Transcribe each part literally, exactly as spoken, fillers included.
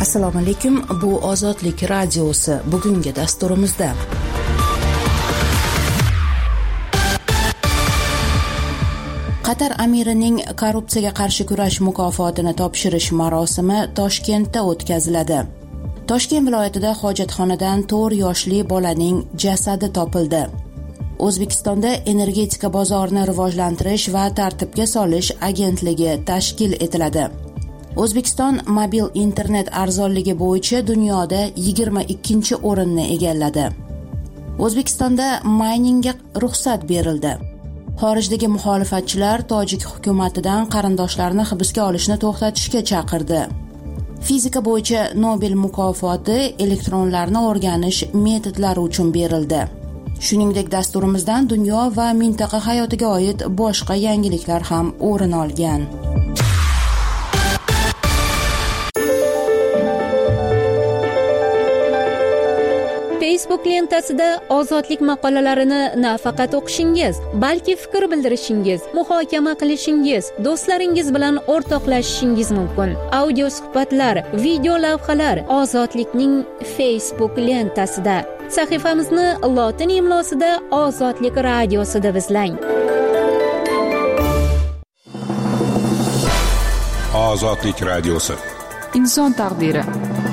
Assalomu alaykum. Bu Ozodlik radiosi. Bugungi dasturimizda Qatar amirining korrupsiyaga qarshi kurash mukofotini topshirish marosimi Toshkentda o'tkaziladi. Toshkent viloyatida hojatxonadan to'rt yoshli bolaning jasadi topildi. O'zbekistonda energetika bozorini rivojlantirish va tartibga solish agentligi tashkil etiladi. O'zbekiston mobil internet arzonligi bo'yicha dunyoda yigirma ikkinchi o'rinni egalladi. O'zbekistonda mayningga ruxsat berildi. Xorijdagi muxolifatchilar tojik hukumatidan qarindoshlarini hibsga olishni to'xtatishga chaqirdi. Fizika bo'yicha Nobel mukofoti elektronlarni o'rganish metodlari uchun berildi. Shuningdek, dasturimizdan dunyo va mintaqa hayotiga oid boshqa yangiliklar ham o'rin olgan. Facebook lentasida ozodlik maqolalarini nafaqat o'qishingiz, balki fikr bildirishingiz, muhokama qilishingiz, do'stlaringiz bilan o'rtoqlashishingiz mumkin. Audio suhbatlar, video lavhalar Ozodlikning Facebook lentasida. Sahifamizni lotin imlosida Ozodlik radiosi deb izlang. Ozodlik radiosi. Inson taqdiri.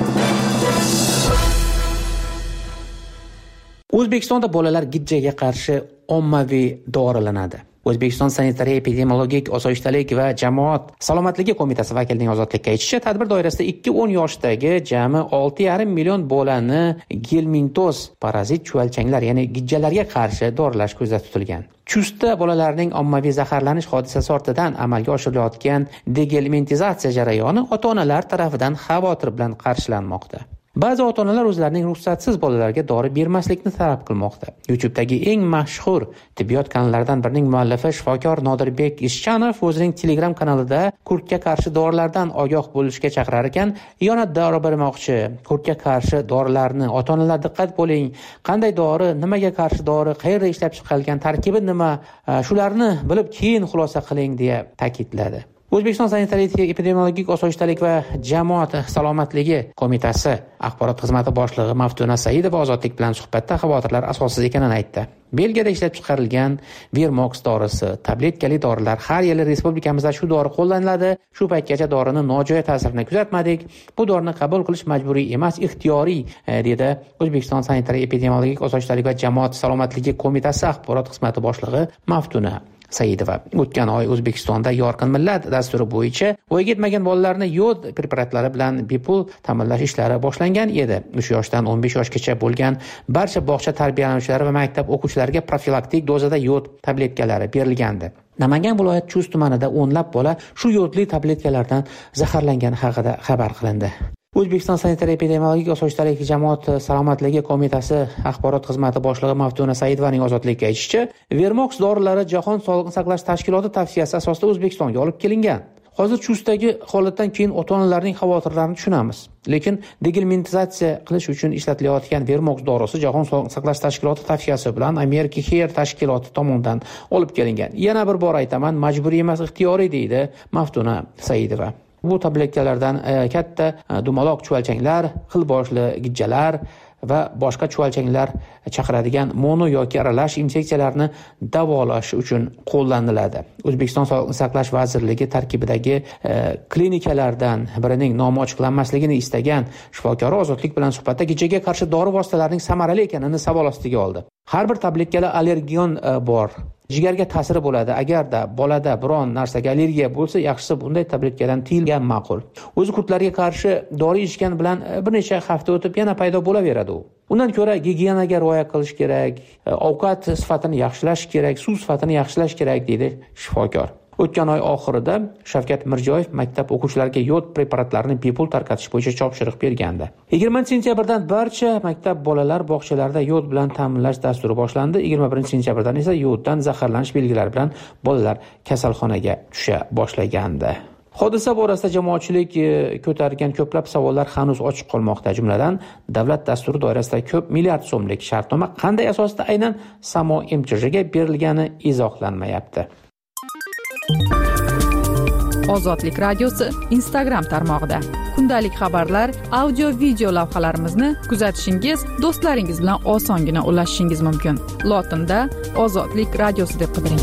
O'zbekistonda bolalar gijjaga qarshi ommaviy dorilanadi. O'zbekiston sanitariya-epidemiologik osoyishtalik va jamoat salomatligi qo'mitasi vakilining Ozodlikka aytishicha, tadbir doirasida ikki o'n yoshdagi jami olti yarim million bolani gelmintoz parazit chuvalchanglar, ya'ni gijjalarga qarshi doralash ko'zda tutilgan. Chustda bolalarning ommaviy zaharlanish hodisasi ortidan amalga oshirilayotgan degelmintizatsiya jarayoni ota-onalar tarafidan xavotir bilan qarshilanmoqda. Ba'zi ota-onalar o'zlarining ruxsatsiz bolalarga dori bermaslikni talab qilmoqda. YouTube'dagi eng mashhur tibbiyot kanallaridan birining muallifi shifokor Nodirbek Ishchanov o'zining Telegram kanalida kurtga qarshi dorilardan ogoh bo'lishga chaqirar ekan, yana dori bermoqchi. Kurtga qarshi dorilarni ota-onalar diqqat bo'ling. Qanday dori, nimaga qarshi dori, qayerda ishlab chiqilgan, tarkibi nima, shularni bilib keyin xulosa qiling deya ta'kidladi. O'zbekiston sanitariya-epidemiologik osoyishtalik va jamoat salomatligi qo'mitasi axborot xizmati boshlig'i Maftuna Saidova Ozodlik bilan suhbatda xavotirlar asossiz ekanini aytdi. Belgiyada ishlab chiqarilgan Vermox dorisi, tabletkali dorilar har yili respublikamizda shu dori qo'llaniladi. Shu paytgacha dorini nojo'ya ta'sirini kuzatmadik. Bu dorini qabul qilish majburiy emas, ixtiyoriy, dedi O'zbekiston sanitariya-epidemiologik osoyishtalik va jamoat salomatligi qo'mitasi axborot xizmati boshlig'i Maftuna Saidova. O'tgan oy O'zbekistonda Yorqin millat dasturi bo'yicha voyaga yetmagan bolalarni yod preparatlari bilan bepul ta'minlash ishlari boshlangan edi. O'sha yoshdan o'n besh yoshgacha bo'lgan barcha bog'cha tarbiyalanuvchilari va maktab o'quvchilariga profilaktik dozada yod tabletkalari berilgandi. Namangan viloyat Chust tumanida o'nlab bola shu yodli tabletkalardan zaharlangani haqida xabar qilindi. O'zbekiston sanitariya-epidemiologik osoyishtalik jamoat salomatligi qo'mitasi axborot xizmati boshlig'i Maftuna Saidovaning Ozodlikka aytishicha, Vermox dorilari Jahon Sog'liqni saqlash tashkiloti tavsiyasi asosida O'zbekistonga olib kelingan. Hozir Chustdagi holatdan keyin ota-onalarning xavotirlarini tushunamiz. Lekin degelmintizatsiya qilish uchun ishlatilayotgan Vermox dorisi Jahon Sog'liqni saqlash tashkiloti tavsiyasi bilan Amerika Health tashkiloti tomonidan olib kelingan. Yana bir bor aytaman, majburiy emas, ixtiyoriy, deydi Maftuna Saidova. Bu tabletkalardan katta dumaloq chuvalchanglar, xil boshli gijjalar va boshqa chuvalchanglar chaqiradigan mono yoki aralash infeksiyalarni davolash uchun qo'llaniladi. O'zbekiston Sog'liqni saqlash vazirligi tarkibidagi e, klinikalardan birining nomi ochiqlanmasligini istagan shifokor Ozodlik bilan suhbatda gijjaga qarshi dori vositalarining samarali ekanini savol ostiga oldi. Har bir tabletkada allergion e, bor. Jigarga ta'siri bo'ladi. Agarda bolada biron narsaga allergiya bo'lsa, yaxshisi bunday tabletkadan tiyilgan ma'qul. O'zi kurtlarga qarshi dori ichgan bilan bir necha hafta o'tib yana paydo bo'laveradi u. Undan ko'ra gigiyenaga rioya qilish kerak, ovqat sifatini yaxshilash kerak, suv sifatini yaxshilash kerak, deydi shifokor. O'tgan oy oxirida Shavkat Mirziyoyev maktab o'quvchilariga yod preparatlarini bepul tarqatish bo'yicha topshiriq bergandi. yigirmanchi sentyabrdan barcha maktab bolalar bog'chalarida yod bilan ta'minlash dasturi boshlandi. yigirma birinchi sentyabrdan esa yoddan zaharlanish belgilari bilan bolalar kasalxonaga tusha boshlagandi. Hodisa borasida jamoatchilik ko'targan ko'plab savollar hanuz ochiq qolmoqda. Jumladan, davlat dasturi doirasida ko'p milliard so'mlik shartnoma qanday asosda aynan Samo M Ch Jga berilgani izohlanmayapti. Ozodlik radiosi Instagram tarmog'ida. kundalik xabarlar, audio video lavhalarimizni kuzatishingiz, do'stlaringiz bilan osongina ulashishingiz mumkin. Lotinda Ozodlik radiosi deb qidiring.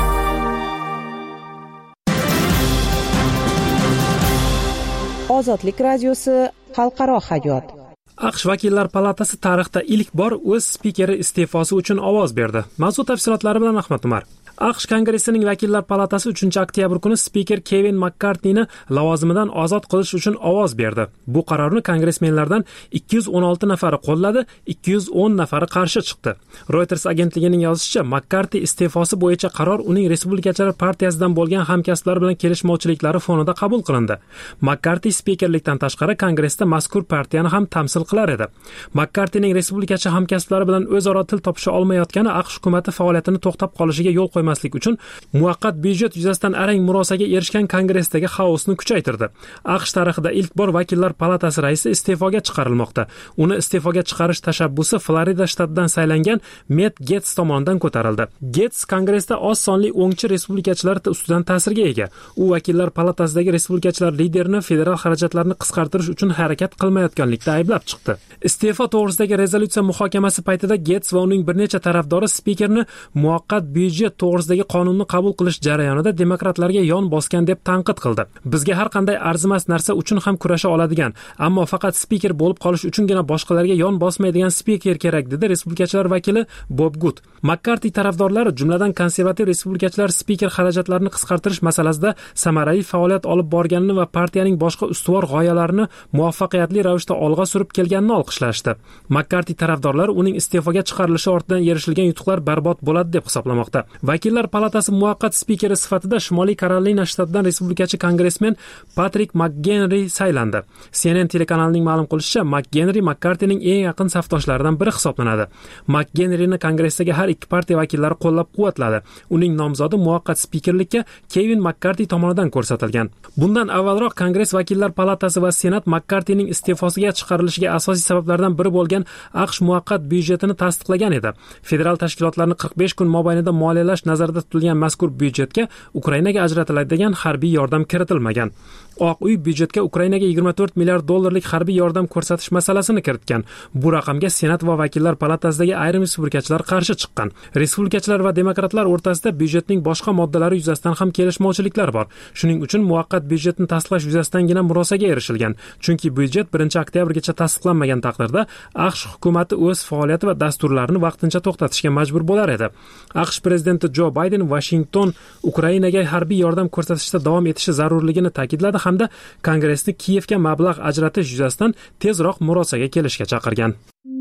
Ozodlik radiosi xalqaro hayot. AQSh Vakillar palatasi tarixda ilk bor o'z spikeri iste'fosi uchun ovoz berdi. Mavzu tafsilotlari bilan Ahmad Umar. AQSh Kongressining Vakillar palatasi uchinchi oktyabr kuni spiker Kevin Makkartini lavozimidan ozod qilish uchun ovoz berdi. Bu qarorni kongressmenlardan ikki yuz o'n olti nafari qo'lladi, ikki yuz o'n nafari qarshi chiqdi. Reuters agentligining yozishicha, Makkarti iste'fosi bo'yicha qaror uning Respublikachilar partiyasidan bo'lgan hamkasblari bilan kelishmovchiliklari fonida qabul qilindi. Makkarti spikerlikdan tashqari Kongressda mazkur partiyani ham tamsil qilar edi. Makkartining Respublikachi hamkasblari bilan o'zaro til topisha olmayotgani AQSh hukumati faoliyatini to'xtab qolishiga yo'l qo'ymaslik uchun muvaqqat byudjet yuzasidan arang murosaga erishgan Kongressdagi xaosni kuchaytirdi. AQSh tarixida ilk bor Vakillar palatasi raisi iste'foga chiqarilmoqda. Uni iste'foga chiqarish tashabbusi Florida shtatidan saylangan Matt Gaetz tomonidan ko'tarildi. Gaetz Kongressda oz sonli o'ngchi respublikachilar ustidan ta'sirga ega. U Vakillar palatasidagi respublikachilar liderini federal xarajatlarni qisqartirish uchun harakat qilmayotganlikda ayblab chiqdi. Iste'fo to'g'risidagi rezolyutsiya muhokamasi paytida Gaetz va uning bir necha tarafdori spikerni muvaqqat byudjet to'g'risidagi qonunni qabul qilish jarayonida demokratlarga yon bosgan deb tanqid qildi. Bizga har qanday arzimas narsa uchun ham kurasha oladigan, ammo faqat spiker bo'lib qolish uchungina boshqalarga yon bosmaydigan spiker kerak, dedi respublikachilar vakili Bob Good. Makkarti tarafdorlari, jumladan konservativ respublikachilar spiker xarajatlarini qisqartirish masalasida samarali faoliyat olib borganini va partiyaning boshqa ustuvor g'oyalarini muvaffaqiyatli ravishda olg'a surib kelganini olqishlashdi. Makkarti tarafdorlari uning iste'foga chiqarilishi ortidan erishilgan yutuqlar barbod bo'ladi deb hisoblamoqda. Vakillar palatasi muvaqqat spikeri sifatida Shimoliy Karolina shtatidan respublikachi kongressmen Patrik McGenry saylandi. C N N telekanalining ma'lum qilishicha, McGenry Makkartining eng yaqin safdoshlaridan biri hisoblanadi. McGenryni kongressdagi har ikki partiya vakillari qo'llab-quvvatladi. Uning nomzodi muvaqqat spikerlikka Kevin Makkarti tomonidan ko'rsatilgan. Bundan avvalroq Kongress Vakillar palatasi va Senat Makkartining iste'fosiga chiqarilishiga asosiy sabablardan biri bo'lgan AQSh muvaqqat byudjetini tasdiqlagan edi. Federal tashkilotlarni qirq besh kun mobaynida moliyalash nazarda tutilgan mazkur byudjetga Ukrainaga ajratiladigan harbiy yordam kiritilmagan. Oq uy byudjetga Ukrainaga yigirma to'rt milliard dollarlik harbiy yordam ko'rsatish masalasini kiritgan. Bu raqamga Senat va Vakillar palatasidagi ayrim respublikachilar qarshi chiqqan. Respublikachilar va demokratlar o'rtasida byudjetning boshqa moddalari yuzasidan ham kelishmovchiliklar bor. Shuning uchun muvaqqat byudjetni tasdiqlash yuzasidan murosaga erishilgan. Chunki byudjet birinchi oktyabrgacha tasdiqlanmagan taqdirda AQSh hukumati o'z faoliyati va dasturlarini vaqtincha to'xtatishga majbur bo'lar edi. AQSh prezidenti Jo Bayden Washington Ukrainaga harbiy yordam ko'rsatishda davom etishi zarurligini ta'kidladi hamda Kongressni Kiyevga mablag' ajratish yuzasidan tezroq murosaga kelishga chaqirgan.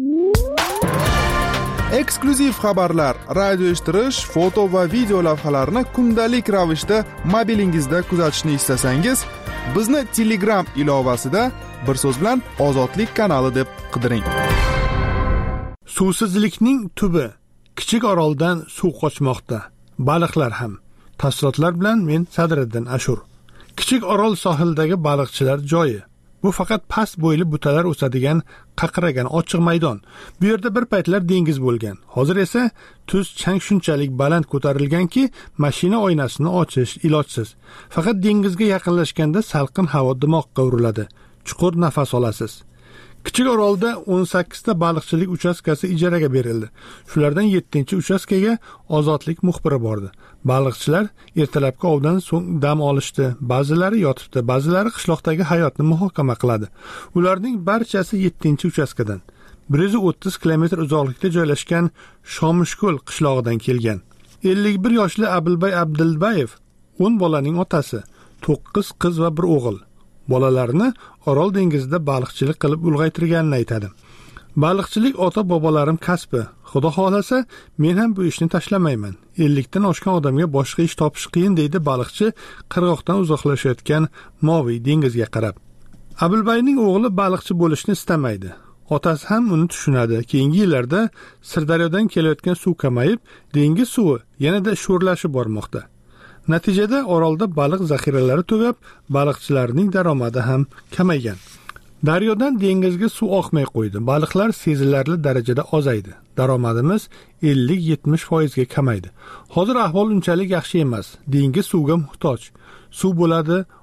Eksklyuziv xabarlar, radio eshittirish, foto va video lavhalarni kundalik ravishda mobilingizda kuzatishni istasangiz, bizni Telegram ilovasida bir so'z bilan Ozodlik kanali deb qidiring. Suvsizlikning tubi. Kichik oroldan suv qochmoqda. Baliqlar ham. Tafsilotlar bilan men Sadriddin Ashur. Kichik orol sohildagi baliqchilar joyi. Bu faqat past bo'yli butalar o'sadigan qaqiragan ochiq maydon. Bu yerda bir paytlar dengiz bo'lgan. Hozir esa tuz chang shunchalik baland ko'tarilganki, mashina oynasini ochish ilojsiz. Faqat dengizga yaqinlashganda salqin havo dimoqqa uriladi. Chuqur nafas olasiz. Kichik orolda o'n sakkizta baliqchilik uchastkasi ijaraga berildi. Shulardan yettinchi uchastkaga ozodlik muxbiri bordi. Baliqchilar ertalabki ovdan so'ng dam olishdi. Ba'zilari yotibdi, ba'zilari qishloqdagi hayotni muhokama qiladi. Ularning barchasi yettinchi uchastkadan bir yuz o'ttiz kilometr uzoqlikda joylashgan Shomishko'l qishlog'idan kelgan. ellik bir yoshli Abilbay Abdulbayev o'n bolaning otasi, to'qqiz qiz va bir o'g'il. Bolalarini Orol dengizida baliqchilik qilib ulg'aytirganini aytadi. Baliqchilik ota-bobolarim kasbi. Xudo xolasa, men ham bu ishni tashlamayman. ellikdan oshgan odamga boshqa ish topish qiyin, deydi baliqchi qirg'oqdan uzoqlashayotgan Moviy dengizga qarab. Abilbayning o'g'li baliqchi bo'lishni istamaydi. Otasi ham uni tushunadi. Keyingi yillarda Sirdaryodan kelayotgan suv kamayib, dengiz suvi yanada sho'rlashib bormoqda. Natijada orolda baliq zaxiralari tugab, baliqchilarning daromadi ham kamaygan. Daryodan dengizga suv oqmay qo'ydi. Baliqlar sezilarli darajada ozaydi. Daromadimiz ellik yetmish foiz ga kamaydi. Hozir ahvol unchalik yaxshi emas. Dengiz suvga muhtoj. Suv bo'ladi,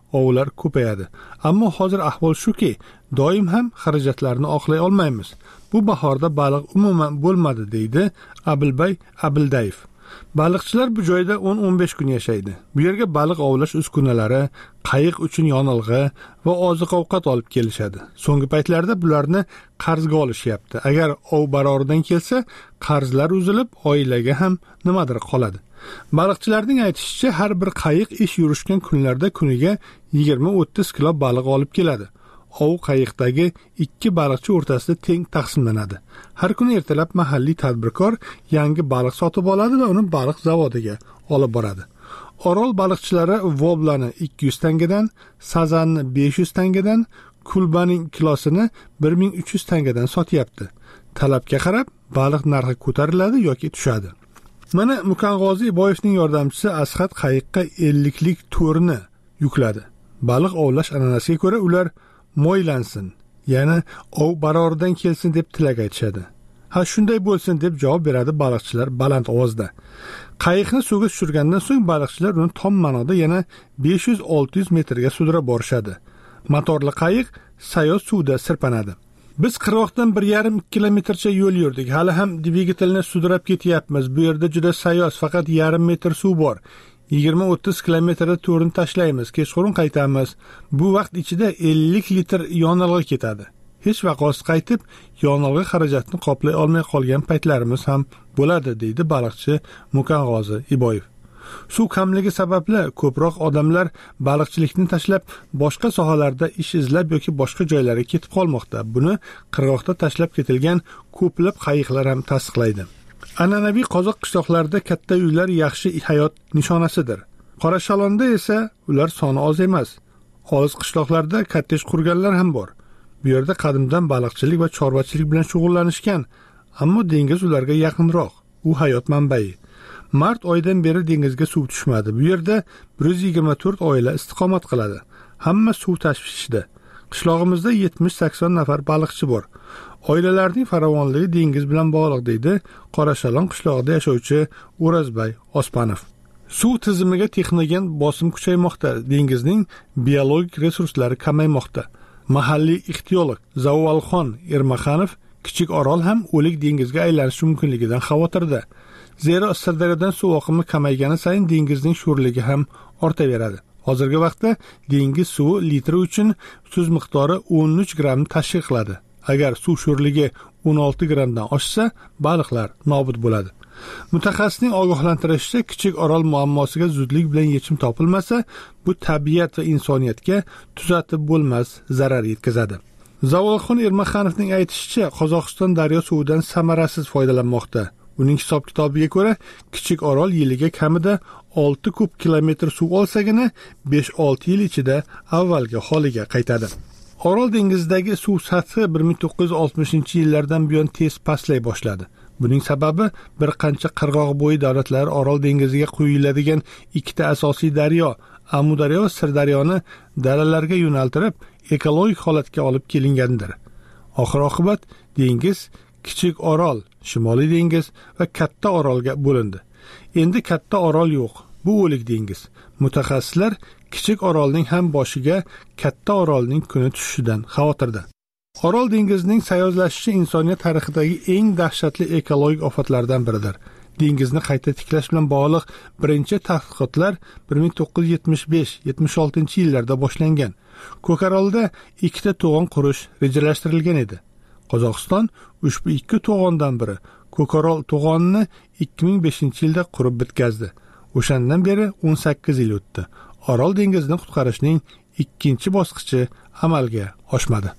ovlar ko'payadi. Ammo hozir ahvol shuki, doim ham xarajatlarni oqlay olmaymiz. Bu bahorda baliq umuman bo'lmadi, deydi Abilbay Abildayev. Baliqchilar bu joyda o'n o'n besh kun yashaydi. Bu yerga baliq ovlash uskunalari, qayiq uchun yonilg'i va oziq-ovqat olib kelishadi. So'nggi paytlarda bularni qarzga olishyapti. Agar ov baroridan kelsa, qarzlar uzilib, oilaga ham nimadir qoladi. Baliqchilarning aytishicha, har bir qayiq ish yurishgan kunlarda kuniga yigirma o'ttiz kilo baliq olib keladi. Ov qayiqdagi ikki baliqchi o'rtasida teng taqsimlanadi. Har kuni ertalab mahalliy tadbirkor yangi baliq sotib oladi va uni baliq zavodiga olib boradi. Orol baliqchilari voblani ikki yuz tangadan, sazanni besh yuz tangadan, kulbaning kilosini bir ming uch yuz tangadan sotyapti. Talabga qarab baliq narxi ko'tariladi yoki tushadi. Mana Mukangozi Iboyevning yordamchisi Asqat qayiqqa ellik lik to'rni yukladi. Baliq ovlash an'anasiga ko'ra ular mo'ylansin, ya'ni ov baroridan kelsin deb tilak aytishadi. Ha, shunday bo'lsin deb javob beradi baliqchilar baland ovozda. Qayiqni suvga tushirgandan so'ng baliqchilar uni tom ma'noda yana besh yuz olti yuz metrga sudrab borishadi. Motorli qayiq sayoz suvda sirpanadi. Biz qirg'oqdan bir yarim kilometrcha yo'l yurdik. Hali ham dvigatelni sudrab ketyapmiz. Bu yerda juda sayoz, faqat yarim metr suv bor. yigirma o'ttiz kilometrda to'rini tashlaymiz, kechqurun qaytamiz. Bu vaqt ichida ellik litr yonilg'i ketadi. Hech vaqosiz qaytib, yonilg'i xarajatini qoplay olmay qolgan paytlarimiz ham bo'ladi, deydi baliqchi Mukang'ozi Iboyev. Suv kamligi sababli ko'proq odamlar baliqchilikni tashlab boshqa sohalarda ish izlab yoki boshqa joylarga ketib qolmoqda. Buni qirg'oqda tashlab ketilgan ko'plab qayiqlar ham tasdiqlaydi. An'anaviy qozoq qishloqlarida katta uylar yaxshi hayot nishonasidir. Qorashalonda esa ular soni oz emas. Olis qishloqlarda kottej qurganlar ham bor. Bu yerda qadimdan baliqchilik va chorvachilik bilan shug'ullanishgan, ammo dengiz ularga yaqinroq. U hayot manbai. Mart oyidan beri dengizga suv tushmadi. Bu yerda bir yuz yigirma to'rt oila istiqomat qiladi. Hamma suv tashvishida. Qishlog'imizda yetmish sakson nafar baliqchi bor. Oilalarning farovonligi dengiz bilan bog'liq, deydi Qorashalon qishlog'ida yashovchi O'razbay Ospanov. Suv tizimiga texnogen bosim kuchaymoqda, dengizning biologik resurslari kamaymoqda. Mahalliy ixtiyolog Zavolxon Ermaxanov Kichik Orol ham o'lik dengizga aylanishi mumkinligidan xavotirda. Zero Sirdaryodan suv oqimi kamaygani sayin dengizning sho'rligi ham ortaveradi. Hozirgi vaqtda dengiz suvi litri uchun tuz miqdori o'n uch gramm tashkil qiladi. Agar suv sho'rligi o'n olti grammdan oshsa, baliqlar nobud bo'ladi. Mutaxassisning ogohlantirishicha, Kichik Orol muammosiga zudlik bilan yechim topilmasa, bu tabiat va insoniyatga tuzatib bo'lmas zarar yetkazadi. Zavolxon Ermaxanovning aytishicha, Qozog'iston daryo suvidan samarasiz foydalanmoqda. Uning hisob-kitobiga ko'ra, Kichik Orol yiliga kamida olti kub kilometr suv olsagina besh olti yil ichida avvalgi holiga qaytadi. Orol dengizidagi suv sathi bir ming to'qqiz yuz oltmishinchi yillardan buyon tez pastlay boshladi. Buning sababi bir qancha qirg'oq bo'yi davlatlari Orol dengiziga quyiladigan ikkita asosiy daryo, Amudaryo va Sirdaryoni dalalarga yo'naltirib, ekologik holatga olib kelingandir. Oxir-oqibat dengiz Kichik Orol, Shimoliy dengiz va Katta Orolga bo'lindi. Endi Katta Orol yo'q. Bu o'lik dengiz. Mutaxassislar Kichik Orolning ham boshiga Katta Orolning kuni tushishidan xavotirda. Orol dengizining sayozlashishi insoniyat tarixidagi eng dahshatli ekologik ofatlardan biridir. Dengizni qayta tiklash bilan bog'liq birinchi tadqiqotlar bir ming to'qqiz yuz yetmish besh yetmish oltinchi yillarda boshlangan. Ko'karolda ikkita to'g'on qurish rejalashtirilgan edi. Qozog'iston ushbu ikki to'g'ondan biri Ko'karol to'g'onini ikki ming beshinchi yilda qurib bitkazdi. O'shandan beri o'n sakkiz yil o'tdi. Orol dengizini qutqarishning ikkinchi bosqichi amalga oshmadi.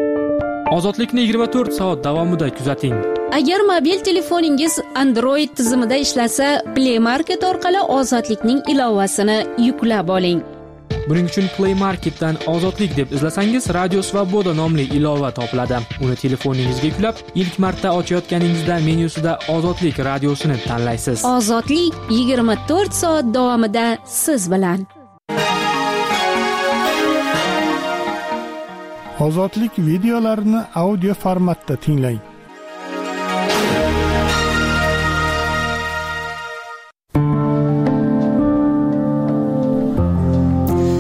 Ozodlikni yigirma to'rt soat davomida kuzating. Agar mobil telefoningiz Android tizimida ishlasa, Play Market orqali Ozodlikning ilovasini yuklab oling. Buning uchun Play Marketdan Ozodlik deb izlasangiz, Radio Svoboda nomli ilova topiladi. Uni telefoningizga yuklab, ilk marta ochayotganingizda menyusida Ozodlik radiosini tanlaysiz. Ozodlik yigirma to'rt soat davomida siz bilan. Ozodlik videolarini audio formatda tinglang. Bu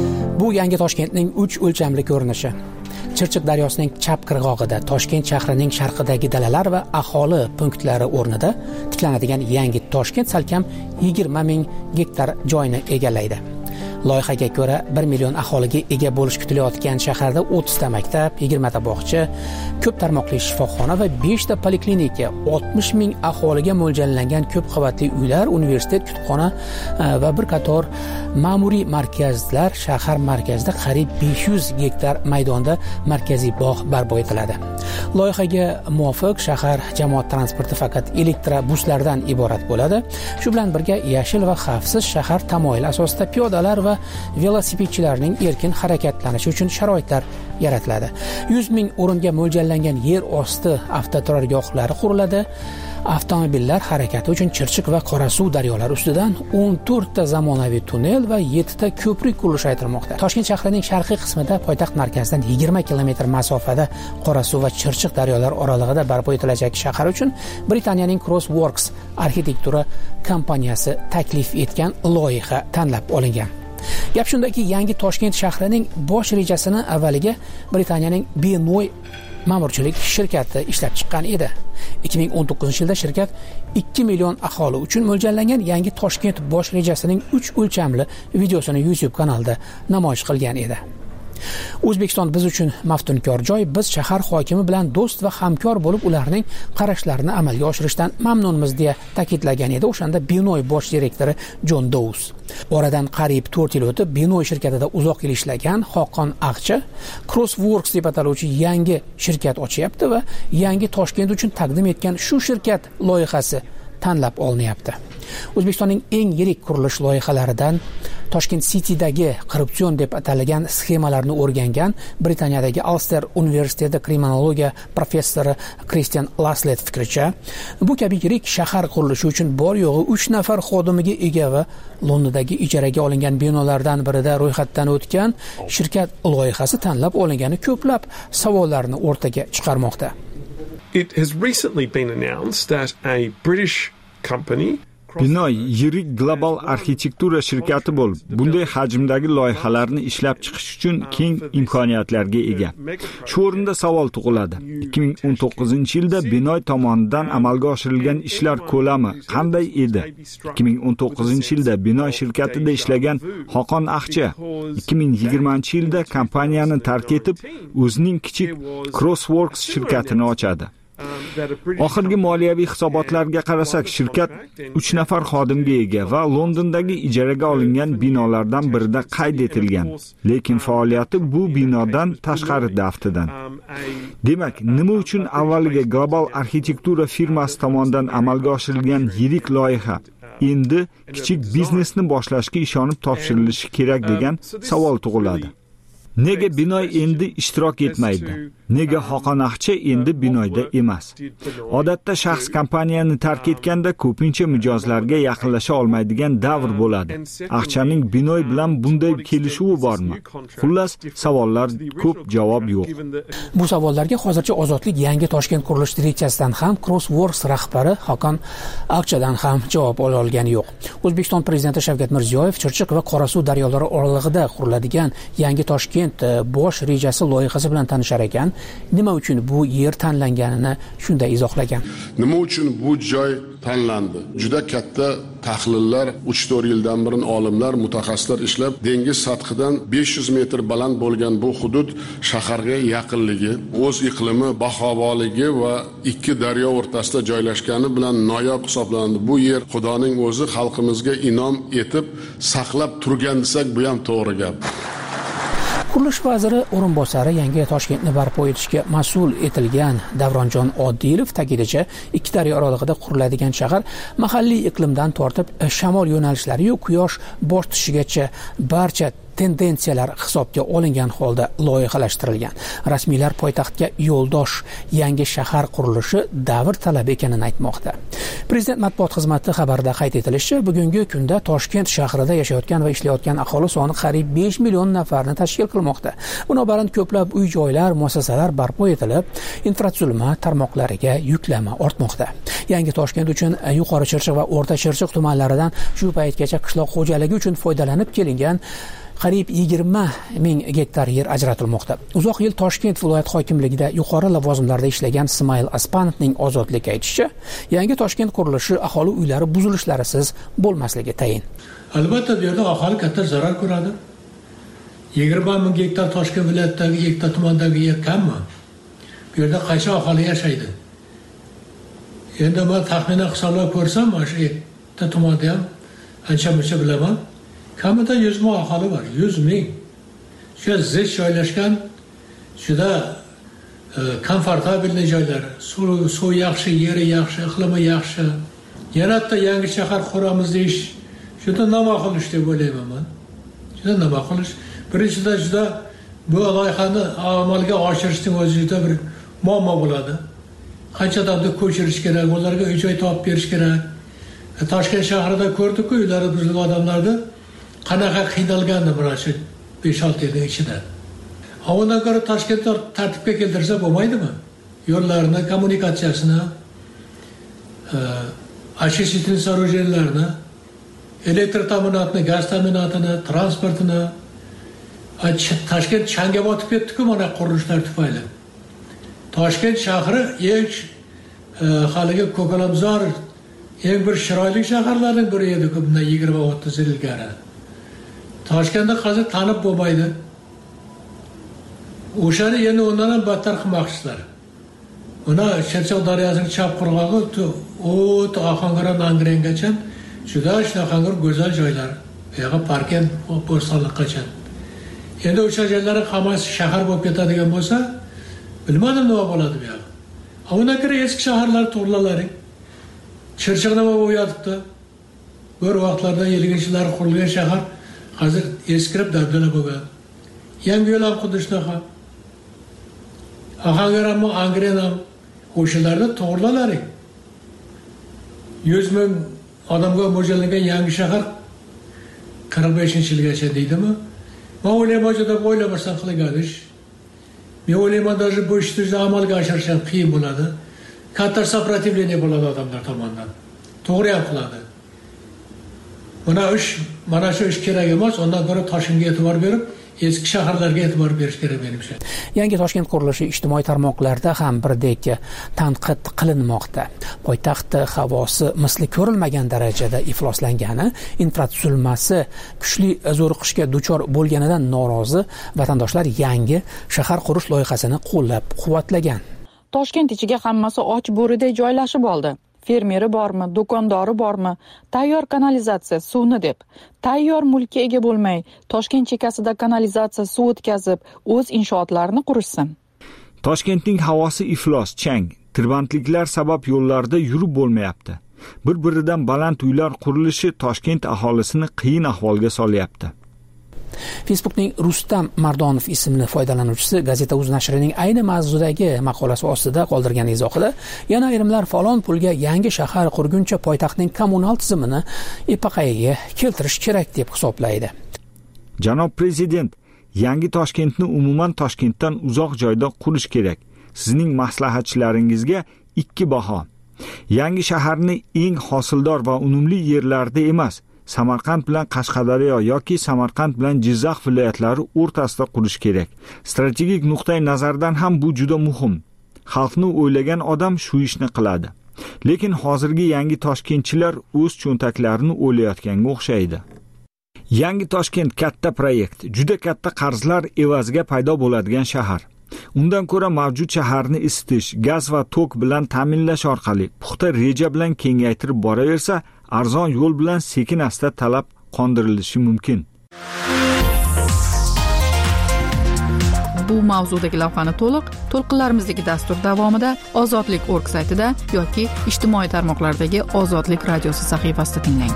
yangi Toshkentning uch o'lchamli ko'rinishi. Chirchiq daryosining chap qirg'og'ida Toshkent shahrining sharqidagi dalalar va aholi punktlari o'rnida tiklanadigan yangi Toshkent salkam yigirma ming gektar joyni egallaydi. Loyihaga ko'ra bir million aholiga ega bo'lish kutilayotgan shaharda o'ttiz ta maktab, yigirma ta bog'cha, ko'p tarmoqli shifoxona va besh ta poliklinika, oltmish ming aholiga mo'ljallangan ko'p qavatli uylar, universitet, kutubxona va bir qator ma'muriy markazlar, shahar markazida qariyb besh yuz gektar maydonda markaziy bog' barpo etiladi. Loyihaga muvofiq shahar jamoat transporti faqat elektrobuslardan iborat bo'ladi. Shu bilan birga yashil va xavfsiz shahar tamoyili asosida piyodalar va velosipedchilarning erkin harakatlanishi uchun sharoitlar yaratiladi. yuz ming o'ringa mo'ljallangan yer osti avtoturargohlari quriladi. Avtomobillar harakati uchun Chirchiq va Qorasuv daryolari ustidan o'n to'rt ta zamonaviy tunnel va yetti ta ko'prik qurilishi aytilmoqda. Toshkent shahrining sharqiy qismida poytaxt markazidan yigirma kilometr masofada Qorasuv va Chirchiq daryolari oralig'ida barpo etilajak shahar uchun Britaniyaning Crossworks arxitektura kompaniyasi taklif etgan loyiha tanlab olingan. Gap shundaki, yangi Toshkent shahrining bosh rejasini avvaliga Britaniyaning Binoy ma'murchilik shirkati ishlab chiqqan edi. ikki ming o'n to'qqizinchi yilda shirkat ikki million aholi uchun mo'ljallangan yangi Toshkent bosh rejasining uch o'lchamli videosini YouTube kanalida namoyish qilgan edi. O'zbekiston biz uchun maftunkor joy. Biz shahar hokimi bilan do'st va hamkor bo'lib, ularning qarashlarini amalga oshirishdan mamnunmiz deya ta'kidlagan edi o'shanda Binoy bosh direktori Jon Dous. Oradan qariyb to'rt yil o'tib, Binoy shirkatida uzoq yil ishlagan Xoqon Aqchi Crossworks deb ataluvchi yangi shirkat ochyapti va yangi Toshkent uchun taqdim etgan shu shirkat loyihasi tanlab olinyapti. O'zbekistonning eng yirik qurilish loyihalaridan Toshkent City'dagi korrupsion deb atalgan sxemalarni o'rgangan Britaniyadagi Ulster universiteti kriminologiya professori Christian Laslet fikricha, bu kabi yirik shahar qurilishi uchun bor yo'g'i uch nafar xodimiga ega va Londondagi ijaraga olingan binolardan birida ro'yxatdan o'tgan shirkat loyihasi tanlab olingani ko'plab savollarni o'rtaga chiqarmoqda. It has recently been announced that a British company Binoy yirik global arxitektura shirkati bo'lib, bunday hajmdagi loyihalarni ishlab chiqish uchun keng imkoniyatlarga ega. Shu o'rinda savol tug'iladi. ikki ming o'n to'qqizinchi yilda Binoy tomonidan amalga oshirilgan ishlar ko'lami qanday edi? ikki ming o'n to'qqizinchi yilda Binoy shirkatida ishlagan Xoqon Aqchi ikki ming yigirmanchi yilda kompaniyani tark etib, o'zining kichik Crossworks shirkatini ochadi. Oxirgi moliyaviy hisobotlarga qarasak, shirkat uch nafar xodimga ega va Londondagi ijaraga olingan binolardan birida qayd etilgan. Lekin faoliyati bu binodan tashqarida aftidan. Demak, nima uchun avvaliga global arxitektura firmasi tomonidan amalga oshirilgan yirik loyiha endi kichik biznesni boshlashga ishonib topshirilishi kerak degan savol tug'iladi. Nega Binoy endi ishtirok etmaydi? Nega Xoqon Aqchi endi Binoyda emas? Odatda shaxs kompaniyani tark etganda ko'pincha mijozlarga yaqinlasha olmaydigan davr bo'ladi. Aqchaning Binoy bilan bunday kelishuvi bormi? Xullas, savollar ko'p, javob yo'q. Bu savollarga hozircha Ozodlik yangi Toshkent qurilish direksiyasidan ham, Crossworks rahbari Xoqon Aqchadan ham javob ola olgani yo'q. O'zbekiston prezidenti Shavkat Mirziyoyev Chirchiq va Qorasuv daryolari oralig'ida quriladigan yangi Toshkent bosh rejasi loyihasi bilan tanishar ekan. Nima uchun bu yer tanlanganini shunday izohlagan. Nima uchun bu joy tanlandi? Juda katta tahlillar uch to'rt yildan burin olimlar, mutaxassislar ishlab, dengiz sathidan besh yuz metr baland bo'lgan bu hudud shaharga yaqinligi, o'z iqlimi, bahovoligi va ikki daryo o'rtasida joylashgani bilan noyob hisoblanadi. Bu yer Xudoning o'zi xalqimizga inom etib saqlab turgan desak, bu ham to'g'ri gap. Qurilish vaziri o'rinbosari yangi Toshkentni barpo etishga mas'ul etilgan Davronjon Odilov ta'kidlashicha, ikki daryo oralig'ida quriladigan shahar mahalliy iqlimdan tortib shamol yo'nalishlari yo'q, quyosh botishigacha barcha tendensiyalar hisobga olingan holda loyihalashtirilgan. Rasmiylar poytaxtga yo'ldosh yangi shahar qurilishi davr talabi ekanini aytmoqda. Prezident matbuot xizmati xabarida qayd etilishicha, bugungi kunda Toshkent shahrida yashayotgan va ishlayotgan aholi soni qariyb besh million nafarni tashkil qilmoqda. Binobarin ko'plab uy-joylar, muassasalar barpo etilib, infratuzilma tarmoqlariga yuklama ortmoqda. Yangi Toshkent uchun Yuqori Chirchiq va O'rta Chirchiq tumanlaridan shu paytgacha qishloq xo'jaligi uchun foydalanib kelingan qariyb yigirma ming gektar yer ajratilmoqda. Uzoq yil Toshkent viloyat hokimligida yuqori lavozimlarda ishlagan Ismoil Aspanovning ozodlikka aytishicha, yangi Toshkent qurilishi aholi uylari buzilishlarisiz bo'lmasligi tayin. Albatta bu yerda aholi katta zarar ko'radi. yigirma ming gektar Toshkent viloyatidagi ikkita tumandagi yer kammi? Bu yerda qancha aholi yashaydi? Endi men taxminan hisoblab ko'rsam, mana shu ikkita tumanda ham ancha-muncha bilaman. Kamida yuz ming aholi bor, yuz ming. Shu zich joylashgan, juda komfortabilniy joylar, suv suv yaxshi, yeri yaxshi, iqlimi yaxshi. Yanada yangi shahar quramiz deyish juda nomaqul ish deb o'ylayman men. Juda nomaqul ish. Birinchidan juda bu loyihani amalga oshirishning o'zi juda bir muammo bo'ladi. Qancha odamni ko'chirish kerak, ularga uy-joy topib berish kerak. Toshkent shahrida ko'rdik-ku, uylari buzilgan odamlarni qanaqa qiynalganini mana shu besh olti yilning ichida. Undan ko'ra Toshkentni tartibga keltirsa bo'lmaydimi? Yo'llarni, kommunikatsiyasini, ashishitni so'rovlarni, elektr ta'minotini, gaz ta'minotini, transportini, Toshkent changga botib ketdi-ku mana qurilishlar tufayli. Toshkent shahri eng haligi ko'kalamzor, eng bir chiroyli shaharlarning biri edi-ku bundan yigirma o'ttiz yil ilgari. Toshkentda hozir tanib bo'lmaydi. O'shani endi undan ham battar qilmoqchilar. Buni Chirchiq daryosining chap qirg'og'i o't Ohangaron Angrengacha juda shunaqa go'zal joylar. Bu yerga Parkent bo'stonliqqacha. Endi o'sha joylarning hammasi shahar bo'lib ketadigan bo'lsa, bilmadim nima bo'ladi bu yerga. Undan ko'ra eski shaharlar to'g'rilalaring. Chirchiq nima bo'lib yotibdi? Bir vaqtlarda ellinchi yillar qurilgan shahar hozir eskirib dabdala bo'lgan. Yangi yo'l ham xuddi shunaqa. Ohangaron ham, Angren ham o'shalarda to'g'rilalaring. yuz ming odamga mo'ljallangan yangi shahar qirq beshinchi yilgacha deydimi? Men o'ylayman juda o'ylamasdan qilingan ish. Men o'ylayman даже bu ishni amalga oshirish ham qiyin bo'ladi. Katta сопротивление bo'ladi odamlar tomonidan. To'g'ri ham qiladi. Mana ish, mana shu ish kerak emas, undan ko'ra Toshkentga e'tibor berib, eski shaharlarga e'tibor berish kerak menimcha. Yangi Toshkent qurilishi ijtimoiy tarmoqlarda ham birdek tanqid qilinmoqda. Poytaxt havosi misli ko'rilmagan darajada ifloslangani, infratuzilmasi kuchli zo'riqishga duchor bo'lganidan norozi vatandoshlar yangi shahar qurish loyihasini qo'llab-quvvatlagan. Toshkent ichiga hammasi och bo'riday joylashib oldi. Fermeri bormi, do'kondori bormi, tayyor kanalizatsiya suvni deb, tayyor mulkka ega bo'lmay, Toshkent chekkasida kanalizatsiya suv o'tkazib, o'z inshootlarini qurishsin. Toshkentning havosi iflos, chang, tirbandliklar sabab yo'llarda yurib bo'lmayapti. Bir-biridan baland uylar qurilishi Toshkent aholisini qiyin ahvolga solyapti. Facebookning Rustam Mardonov ismli foydalanuvchisi Gazeta.uz nashrining ayni mavzudagi maqolasi ostida qoldirgan izohida yana ayrimlar falon pulga yangi shahar qurguncha poytaxtning kommunal tizimini epaqaga keltirish kerak deb hisoblaydi. Janob prezident, yangi Toshkentni umuman Toshkentdan uzoq joyda qurish kerak. Sizning maslahatchilaringizga ikki baho. Yangi shaharni eng hosildor va unumli yerlarda emas, Samarqand bilan Qashqadaryo yoki Samarqand bilan Jizzax viloyatlari o'rtasida qurish kerak. Strategik nuqtai nazardan ham bu juda muhim. Xalqni o'ylagan odam shu ishni qiladi. Lekin hozirgi yangi toshkentchilar o'z cho'ntaklarini o'ylayotganga o'xshaydi. Yangi Toshkent katta proyekt, juda katta qarzlar evaziga paydo bo'ladigan shahar. Undan ko'ra mavjud shaharni isitish, gaz va tok bilan ta'minlash orqali puxta reja bilan kengaytirib boraversa, arzon yo'l bilan sekin-asta talab qondirilishi mumkin. Bu mavzudagi lavhani to'liq to'lqinlarimizdagi dastur davomida ozodlik org saytida yoki ijtimoiy tarmoqlardagi Ozodlik radiosi sahifasida tinglang.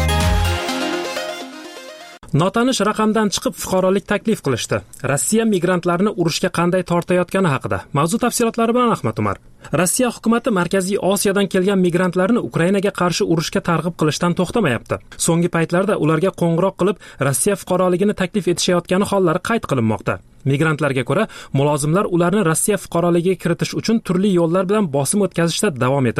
Notanish raqamdan chiqib fuqarolik taklif qilishdi. Rossiya migrantlarni urushga qanday tortayotgani haqida. Mavzu tafsilotlari bilan Ahmad Umar. Rossiya hukumatı Markaziy Osiyodan kelgan migrantlarni Ukrainaga qarshi urushga targ'ib qilishdan to'xtamayapti. So'nggi paytlarda ularga qo'ng'iroq qilib, Rossiya fuqaroligini taklif etishayotgani hollari qayd qilinmoqda. Migrantlarga ko'ra, mulozimlar ularni Rossiya fuqaroligiga kiritish uchun turli yo'llar bilan bosim o'tkazishda davom etayotir.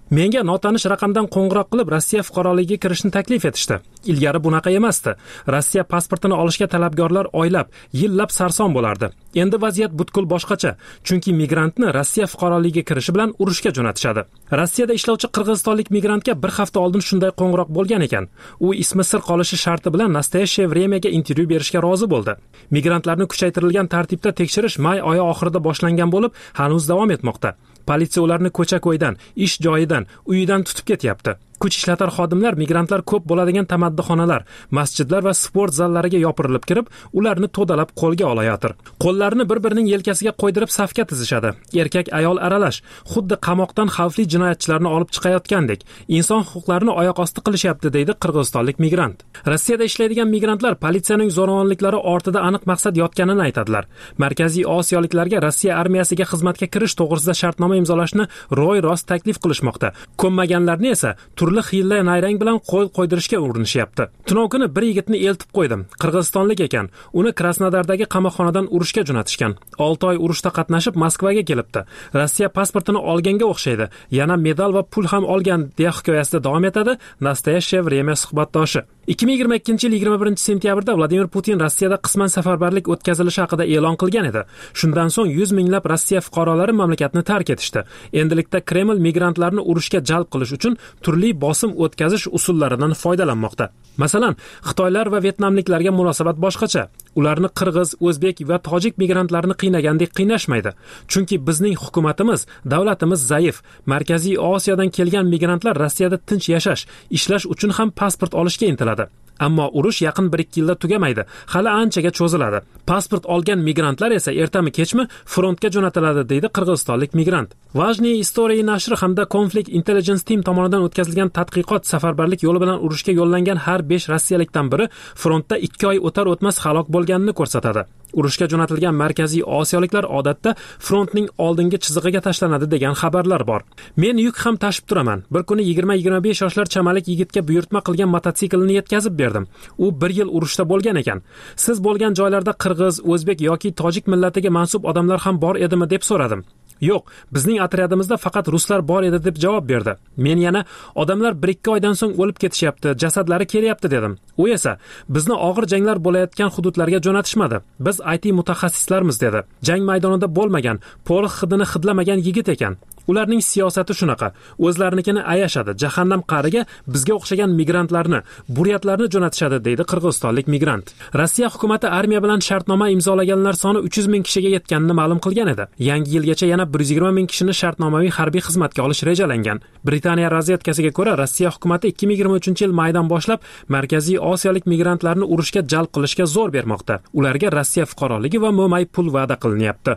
Menga notanish raqamdan qo'ng'iroq qilib Rossiya fuqaroligiga kirishni taklif etishdi. Ilgari bunaqa emasdi. Rossiya pasportini olishga talabgorlar oylab, yillab sarson bo'lardi. Endi vaziyat butkul boshqacha, chunki migrantni Rossiya fuqaroligiga kirishi bilan urushga jo'natishadi. Rossiyada ishlovchi qirg'izistonlik migrantga bir hafta oldin shunday qo'ng'iroq bo'lgan ekan. U ismi sir qolishi sharti bilan Nastoyashye Vremyaga intervyu berishga rozi bo'ldi. Migrantlarni kuchaytirilgan tartibda tekshirish may oyi oxirida boshlangan bo'lib, hanuz davom etmoqda. Politsiya ularni ko'cha-ko'ydan, ish joyidan, uyidan tutib ketyapti. Kuch ishlatar xodimlar migrantlar ko'p bo'ladigan tamaddixonalar, masjidlar va sport zallariga yopirilib kirib, ularni to'dalab qo'lga olayotir. Qo'llarini bir-birining yelkasiga qo'ydirib safga tizishadi. Erkak ayol aralash, xuddi qamoqdan xavfli jinoyatchilarni olib chiqayotgandek, inson huquqlarini oyoq osti qilishyapti, deydi qirg'izistonlik migrant. Rossiyada ishlaydigan migrantlar politsiyaning zo'ravonliklari ortida aniq maqsad yotganini aytadilar. Markaziy Osiyoliklarga Rossiya armiyasiga xizmatga kirish to'g'risida shartnoma imzolashni ro'y-rost taklif qilishmoqda. Ko'nmaganlarni esa turli xiyla nayrang bilan qo'l qo'ydirishga urinishyapti. Tunov kuni bir yigitni eltib qo'ydim. Qirg'izistonlik ekan. Uni Krasnodardagi qamoqxonadan urushga jo'natishgan. olti oy urushda qatnashib Moskvaga kelibdi. Rossiya pasportini olganga o'xshaydi. Yana medal va pul ham olgan, deya hikoyasida davom etadi Nastoyashye Vremya suhbatdoshi. ikki ming yigirma ikkinchi yil yigirma birinchi sentyabrda Vladimir Putin Rossiyada qisman safarbarlik o'tkazilishi haqida e'lon qilgan edi. Shundan so'ng yuz minglab Rossiya fuqarolari mamlakatni tark etishdi. Endilikda Kreml migrantlarni urushga jalb qilish uchun turli bosim o'tkazish usullaridan foydalanmoqda. Masalan, Xitoylar va Vyetnamliklarga munosabat boshqacha. Ularni qirg'iz, o'zbek va tojik migrantlarni qiynagandek qiynashmaydi. Chunki bizning hukumatimiz, davlatimiz zaif. Markaziy Osiyodan kelgan migrantlar Rossiyada tinch yashash, ishlash uchun ham pasport olishga intiladi. Ammo urush yaqin bir ikki yilda tugamaydi. Hali anchaga cho'ziladi. Pasport olgan migrantlar esa ertami kechmi frontga jo'natiladi, deydi qirg'izistonlik migrant. Vajniy Istorie nashri hamda Conflict Intelligence Team tomonidan o'tkazilgan tadqiqot safarbarlik yo'li bilan urushga yo'llangan har besh rossiyalikdan biri frontda ikki oy o'tar o'tmas halok bo'lganini ko'rsatadi. Urushga jo'natilgan markaziy osiyoliklar odatda frontning oldingi chizig'iga tashlanadi degan xabarlar bor. Men yuk ham tashib turaman. Bir kuni yigirma yigirma besh yoshlar chamalik yigitga buyurtma qilgan mototsiklni yetkazib berdim. U bir yil urushda bo'lgan ekan. Siz bo'lgan joylarda qirg'iz, o'zbek yoki tojik millatiga mansub odamlar ham bor edimi deb so'radim. Yo'q, bizning otryadimizda faqat ruslar bor edi deb javob berdi. Men yana odamlar bir ikki oydan so'ng o'lib ketishyapti, jasadlari kelyapti dedim. U esa bizni og'ir janglar bo'layotgan hududlarga jo'natishmadi. Biz I T mutaxassislarmiz dedi. Jang maydonida bo'lmagan, porox hidini hidlamagan yigit ekan. Ularning siyosati shunaqa. O'zlarinikini ayashadi. Jahannam qa'riga bizga o'xshagan migrantlarni, buryatlarni jo'natishadi, deydi qirg'izistonlik migrant. Rossiya hukumatı armiya bilan shartnoma imzolaganlar soni uch yuz ming kishiga yetganini ma'lum qilgan edi. Yangi yilgacha yana bir yuz yigirma ming kishini shartnomaviy harbiy xizmatga olish rejalangan. Britaniya razvedkasiga ko'ra Rossiya hukumatı ikki ming yigirma uchinchi yil maydan boshlab Markaziy Osiyolik migrantlarni urushga jalb qilishga zo'r bermoqda. Ularga Rossiya fuqaroligi va mo'may pul va'da qilinyapti.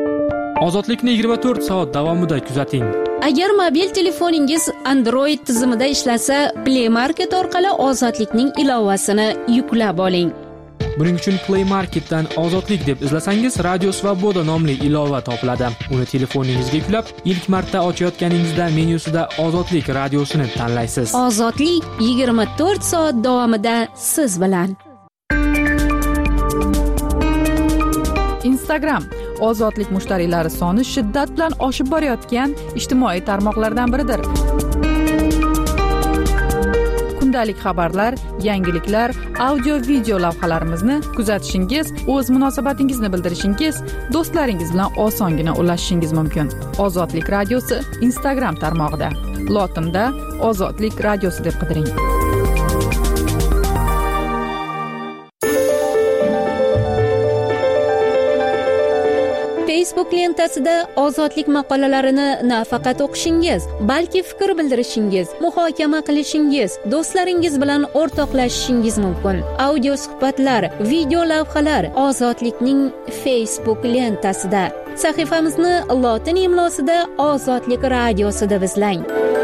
Ozodlikni yigirma to'rt soat davomida kuzating. Agar mobil telefoningiz Android tizimida ishlasa, Play Market orqali Ozodlikning ilovasini yuklab oling. Buning uchun Play Marketdan Ozodlik deb izlasangiz, Radio Svoboda nomli ilova topiladi. Uni telefoningizga yuklab, ilk marta ochayotganingizda menyusida Ozodlik radiosini tanlaysiz. Ozodlik yigirma to'rt soat davomida siz bilan. Instagram Ozodlik mushtariylari soni shiddat bilan oshib borayotgan ijtimoiy tarmoqlardan biridir. Kundalik xabarlar, yangiliklar, audio-video lavhalarimizni kuzatishingiz, o'z munosabatingizni bildirishingiz, do'stlaringiz bilan osongina ulashishingiz mumkin. Ozodlik radiosi Instagram tarmog'ida. Lotinda Ozodlik radiosi deb qidiring. Facebook lentasida Ozodlik maqolalarini nafaqat o'qishingiz, balki fikr bildirishingiz, muhokama qilishingiz, do'stlaringiz bilan o'rtoqlashishingiz mumkin. Audio suhbatlar, video lavhalar Ozodlikning Facebook lentasida. Sahifamizni lotin imlosida Ozodlik radiosi deb izlang.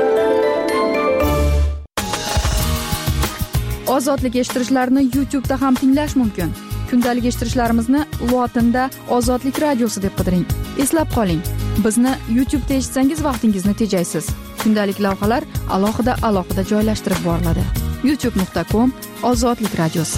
Ozodlik eshittirishlarni YouTube da ham tinglash mumkin. Kundalik eshittirishlarimizni lotinda Ozodlik radiosi deb qidiring. Eslab qoling, bizni YouTube da eshitsangiz vaqtingizni tejaysiz. Kundalik lavhalar alohida alohida joylashtirib boriladi. youtube nuqta com Ozodlik radiosi.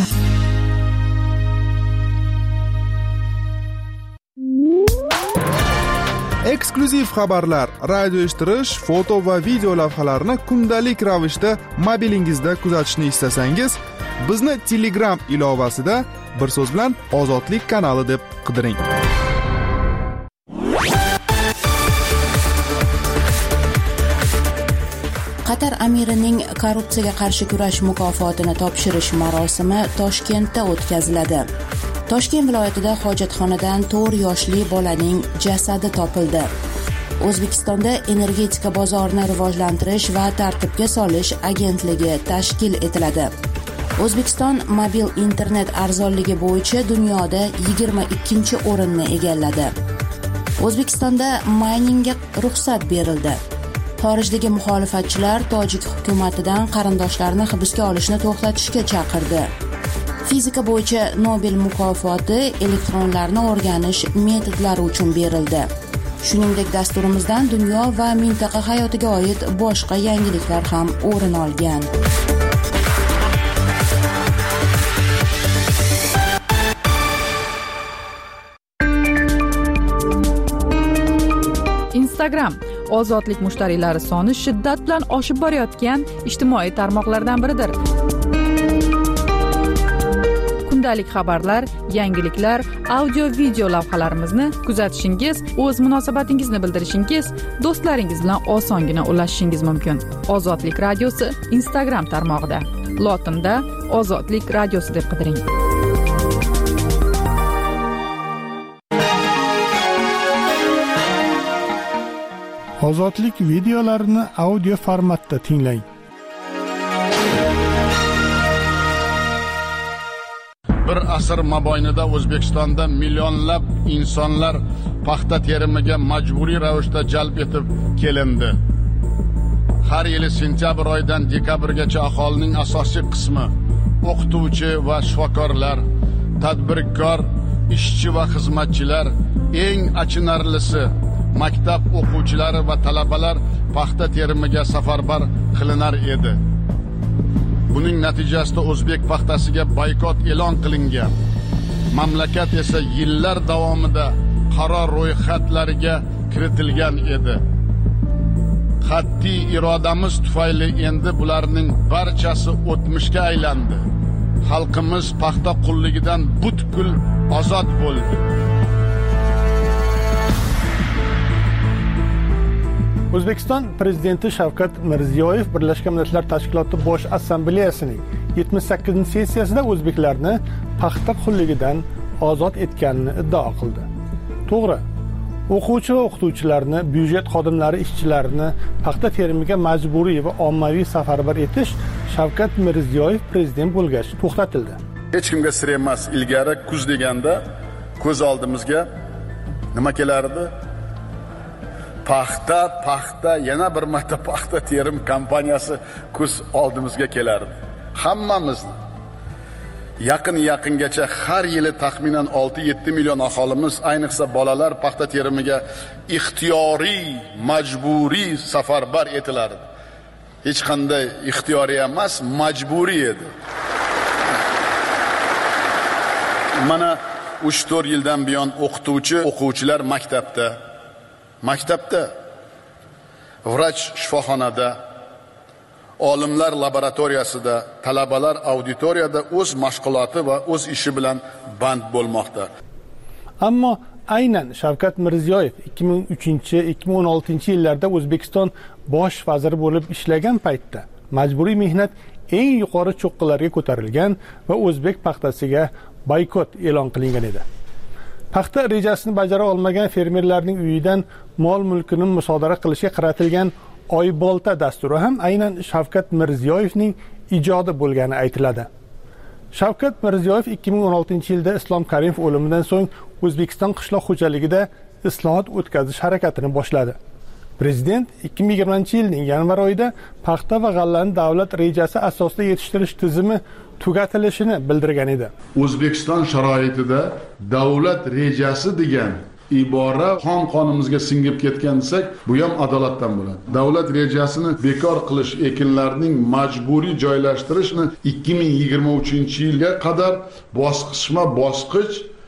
eksklyuziv xabarlar, radio eshittirish, foto va video lavhalarni kundalik ravishda mobilingizda kuzatishni istasangiz, bizni Telegram ilovasida bir so'z bilan Ozodlik kanali deb qidiring. Qatar amirining korrupsiyaga qarshi kurash mukofotini topshirish marosimi Toshkentda o'tkaziladi. Toshkent viloyatida hojatxonadan to'rt yoshli bolaning jasadi topildi. O'zbekistonda energetika bozorini rivojlantirish va tartibga solish agentligi tashkil etiladi. O'zbekiston mobil internet arzonligi bo'yicha dunyoda yigirma ikkinchi o'rinni egalladi. O'zbekistonda mayningga ruxsat berildi. Xorijdagi muxolifatchilar tojik hukumatidan qarindoshlarini hibsga olishni to'xtatishga chaqirdi. Fizika bo'yicha Nobel mukofoti elektronlarni o'rganish metodlari uchun berildi. Shuningdek, dasturimizdan dunyo va mintaqa hayotiga oid boshqa yangiliklar ham o'rin olgan. Instagram ozodlik mushtariylari soni shiddat bilan oshib borayotgan ijtimoiy tarmoqlardan biridir. Kundalik xabarlar, yangiliklar, audio video lavhalarimizni kuzatishingiz, o'z munosabatingizni bildirishingiz, do'stlaringiz bilan osongina ulashishingiz mumkin. Ozodlik radiosi Instagram tarmog'ida. Lotinda Ozodlik radiosi deb qidiring. Ozodlik videolarini audio formatda tinglang. Bir asr mobaynida O'zbekistonda millionlab insonlar paxta terimiga majburiy ravishda jalb etib kelindi. Har yili sentyabr oyidan dekabrgacha aholining asosiy qismi o'qituvchi va shifokorlar, tadbirkor, ishchi va xizmatchilar, eng achinarlisi maktab o'quvchilari va talabalar paxta terimiga safarbar qilinar edi. Buning natijasida o'zbek paxtasiga boykot e'lon qilingan. Mamlakat esa yillar davomida qaror ro'yxatlariga kiritilgan edi. Qat'iy irodamiz tufayli endi bularning barchasi o'tmishga aylandi. Xalqimiz paxta qulligidan butkul ozod bo'ldi. O'zbekiston prezidenti Shavkat Mirziyoyev Birlashgan Millatlar Tashkiloti Bosh Assambleyasining yetmish sakkizinchi sessiyasida o'zbeklarni paxta qulligidan ozod etganini iddao qildi. To'g'ri, o'quvchi va o'qituvchilarni, byudjet xodimlari, ishchilarini paxta terimiga majburiy va ommaviy safarbar etish Shavkat Mirziyoyev prezident bo'lgach to'xtatildi. Hech kimga sir emas, ilgari kuz deganda ko'z oldimizga nima kelardi? Paxta, paxta, yana bir marta paxta terim kompaniyasi kuz oldimizga kelardi. Hammamizni yaqin yaqingacha har yili taxminan olti yetti million aholimiz, ayniqsa bolalar paxta terimiga ixtiyoriy, majburiy safarbar etilardi. Hech qanday ixtiyoriy emas, majburiy edi. Mana uch to'rt yildan buyon o'qituvchi, o'quvchilar maktabda, maktabda, vrach shifoxonada, olimlar laboratoriyasida, talabalar auditoriyada o'z mashg'uloti va o'z ishi bilan band bo'lmoqda. Ammo aynan Shavkat Mirziyoyev ikki ming uchinchi ikki ming o'n oltinchi yillarda O'zbekiston bosh vaziri bo'lib ishlagan paytda majburiy mehnat eng yuqori cho'qqilarga ko'tarilgan va o'zbek paxtasiga boykot e'lon qilingan edi. Paxta rejasini bajara olmagan fermerlarning uyidan mol mulkini musodara qilishga qaratilgan Oybolta dasturi ham aynan Shavkat Mirziyoyevning ijodi bo'lgani aytiladi. Shavkat Mirziyoyev ikki ming o'n oltinchi yilda Islom Karimov o'limidan so'ng O'zbekiston qishloq xo'jaligida islohot o'tkazish harakatini boshladi. Prezident ikki ming yigirmanchi yilning yanvar oyida paxta va g'allani davlat rejasi asosida yetishtirish tizimi tugatilishini bildirgan edi. O'zbekiston sharoitida davlat rejasi degan ibora qon qonimizga singib ketgan desak, bu ham adolatdan bo'ladi. Davlat rejasini bekor qilish, ekinlarning majburiy joylashtirishni ikki ming yigirma uchinchi yilga qadar bosqichma-bosqich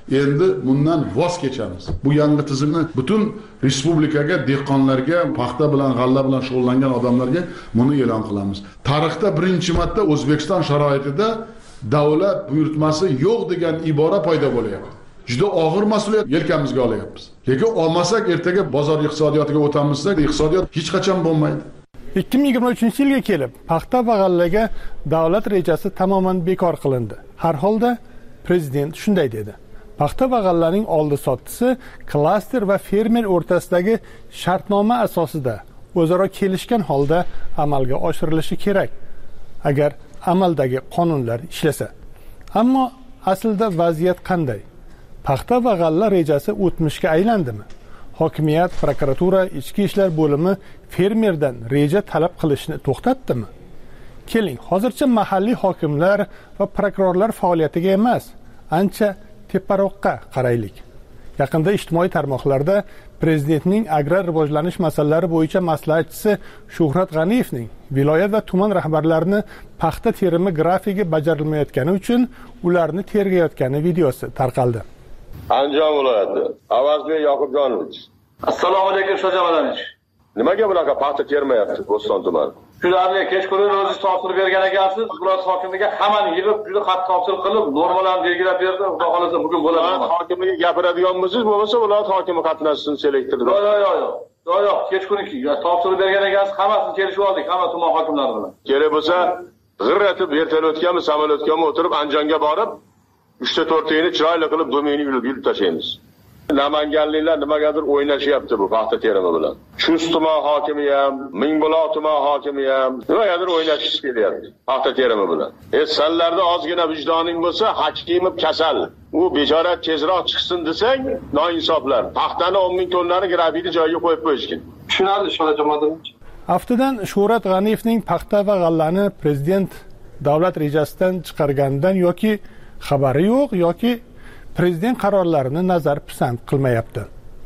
endi bundan voz kechamiz. Bu yangi tizimni butun respublikaga, dehqonlarga, paxta bilan, g'alla bilan shug'ullangan odamlarga buni e'lon qilamiz. Tarixda birinchi marta O'zbekiston sharoitida davlat buyurtmasi yo'q degan ibora paydo bo'lyapti. Juda og'ir mas'uliyat yelkamizga olyapmiz. Lekin olmasak ertaga bozor iqtisodiyotiga o'tamizsak, iqtisodiyot hech qachon bo'lmaydi. ikki ming yigirma uchinchi yilga kelib, paxta va g'allaga davlat rejasi tamoman bekor qilindi. Har holda prezident shunday dedi. Paxta va g'allaning oldi-sottisi klaster va fermer o'rtasidagi shartnoma asosida o'zaro kelishgan holda amalga oshirilishi kerak, agar amaldagi qonunlar ishlasa. Ammo aslida vaziyat qanday? Paxta va g'alla rejasi o'tmishga aylandimi? Hokimiyat, prokuratura, ichki ishlar bo'limi fermerdan reja talab qilishni to'xtatdimi? Keling, hozircha mahalliy hokimlar va prokurorlar faoliyatiga emas, ancha teparoqqa qaraylik. Yaqinda ijtimoiy tarmoqlarda prezidentning agrar rivojlanish masalalari bo'yicha maslahatchisi Shuhrat G'aniyevning viloyat va tuman rahbarlarini paxta terimi grafigi bajarilmayotgani uchun ularni tergayotgani videosi tarqaldi. Andijon viloyati Avazbek Yoqubjonovich. Assalomu alaykum Sho'jaxonovich. Nimaga bunaqa paxta termayapti Bo'ston tumani? Shularga kechqurun o'zingiz topshirib bergan ekansiz. Viloyat hokimiga hammani yig'ib, juda qattiq topshiriq qilib, normalarni belgilab berdi. Xudo xolasa bugun bo'ladi. Viloyat hokimiga gapiradiganmisiz, bo'lmasa viloyat hokimi qatnashsin selektorda. Yo'q, yo'q, yo'q. Yo'q, yo'q, kechqurunki topshirib bergan ekansiz, hammasini kelishib oldik, hamma tuman hokimlari bilan. Kerak bo'lsa, g'irratib vertolyotgami, samolyotgami o'tirib Andijonga borib, uchta to'rttayni chiroyli qilib domenini yulib tashlaymiz. Namanganliklar nimagadir o'ynashyapti bu paxta terimi bilan. Chust tuman hokimi ham, Mingbuloq tuman hokimi ham nimagadir o'ynashib kelyapti paxta terimi bilan. E sanlarda ozgina vijdoning bo'lsa, Hakimov kasal. U bechora tezroq chiqsin desang, noinsoflar. Paxtani o'n ming tonnani grafiti joyiga qo'yib qo'yishgan. Tushunarli Sho'jaxonovich. Aftidan Shuhrat G'aniyevning paxta va g'allani prezident davlat rejasidan chiqarganidan yoki xabari yo'q yoki prezident qarorlarini nazar pisand qilmayapti.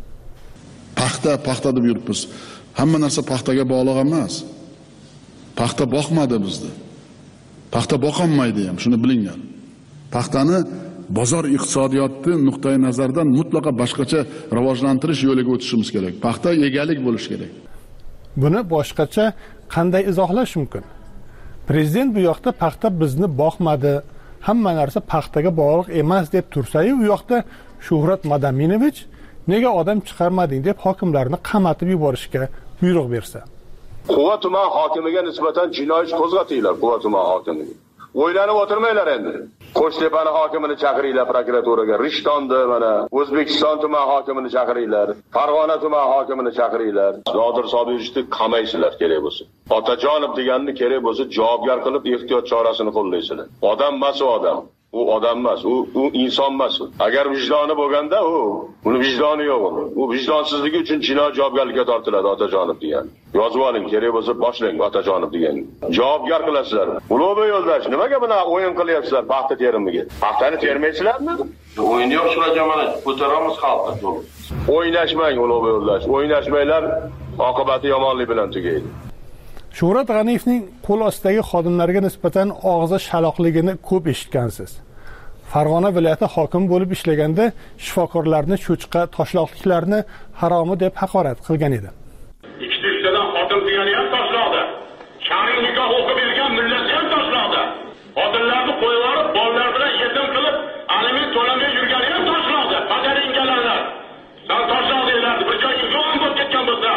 Paxta, paxta deb yuribmiz. Hamma narsa paxtaga bog'liq emas. Paxta boqmadi bizda. Paxta boqolmaydi ham, shuni bilinglar. Paxtani bozor iqtisodiyoti nuqtai nazardan mutlaqo boshqacha rivojlantirish yo'liga o'tishimiz kerak. Paxta egalik bo'lishi kerak. Buni boshqacha qanday izohlash mumkin? Prezident bu yoqda paxta bizni boqmadi, hamma narsa paxtaga bog'liq emas deb tursa-yu, u yoqda Shuhrat Madaminovich nega odam chiqarmading deb hokimlarni qamatib yuborishga buyruq bersa. Quva tuman hokimiga nisbatan jinoiy ish qo'zg'atinglar, Quva tuman hokimiga. O'ylanib o'tirmanglar endi. Qo'shtepani hokimini chaqiringlar prokuraturaga, Rishtonni mana O'zbekiston tuman hokimini chaqiringlar, Farg'ona tuman hokimini chaqiringlar. Nodir Sobirovni qamaysizlar kerak bo'lsa. Otajonov deganni kerak bo'lsa javobgar qilib ehtiyot chorasini qo'llaysizlar. Odam emas u odam. U odam emas, u u inson emas. Agar vijdoni bo'lganda u, uni vijdoni yo'q uni. U vijdonsizligi uchun jinoiy javobgarlikka tortiladi Otajonov degan. Yozib oling, kerak bo'lsa boshlang Otajonov degan. Javobgar qilasizlar. Ulug'bek yo'ldosh, nimaga buni o'yin qilyapsizlar paxta terimiga? Paxtani termaysizlarmi? O'yin yo'q Sho'jaxonovich, ko'taramiz xalqni. O'ynashmang Ulug'bek yo'ldosh, o'ynashmanglar, oqibati yomonlik bilan tugaydi. Shuhrat G'aniyevning qo'l ostidagi xodimlarga nisbatan og'zi shaloqligini ko'p eshitgansiz. Farg'ona viloyati hokimi bo'lib ishlaganda shifokorlarni cho'chqa toshloqliklarni haromi deb haqorat qilgan edi. Ikkita uchtadan xotin degani ham toshloqda. Sharing nikoh o'qib bergan millati ham toshloqda. Xotinlarni qo'yib olib, bolalar bilan yetim qilib, aliment to'lamay yurgani ham toshloqda. Qadaring galanlar. San toshloqdalardi, bir joyga yo'q bo'lib ketgan bo'lsa,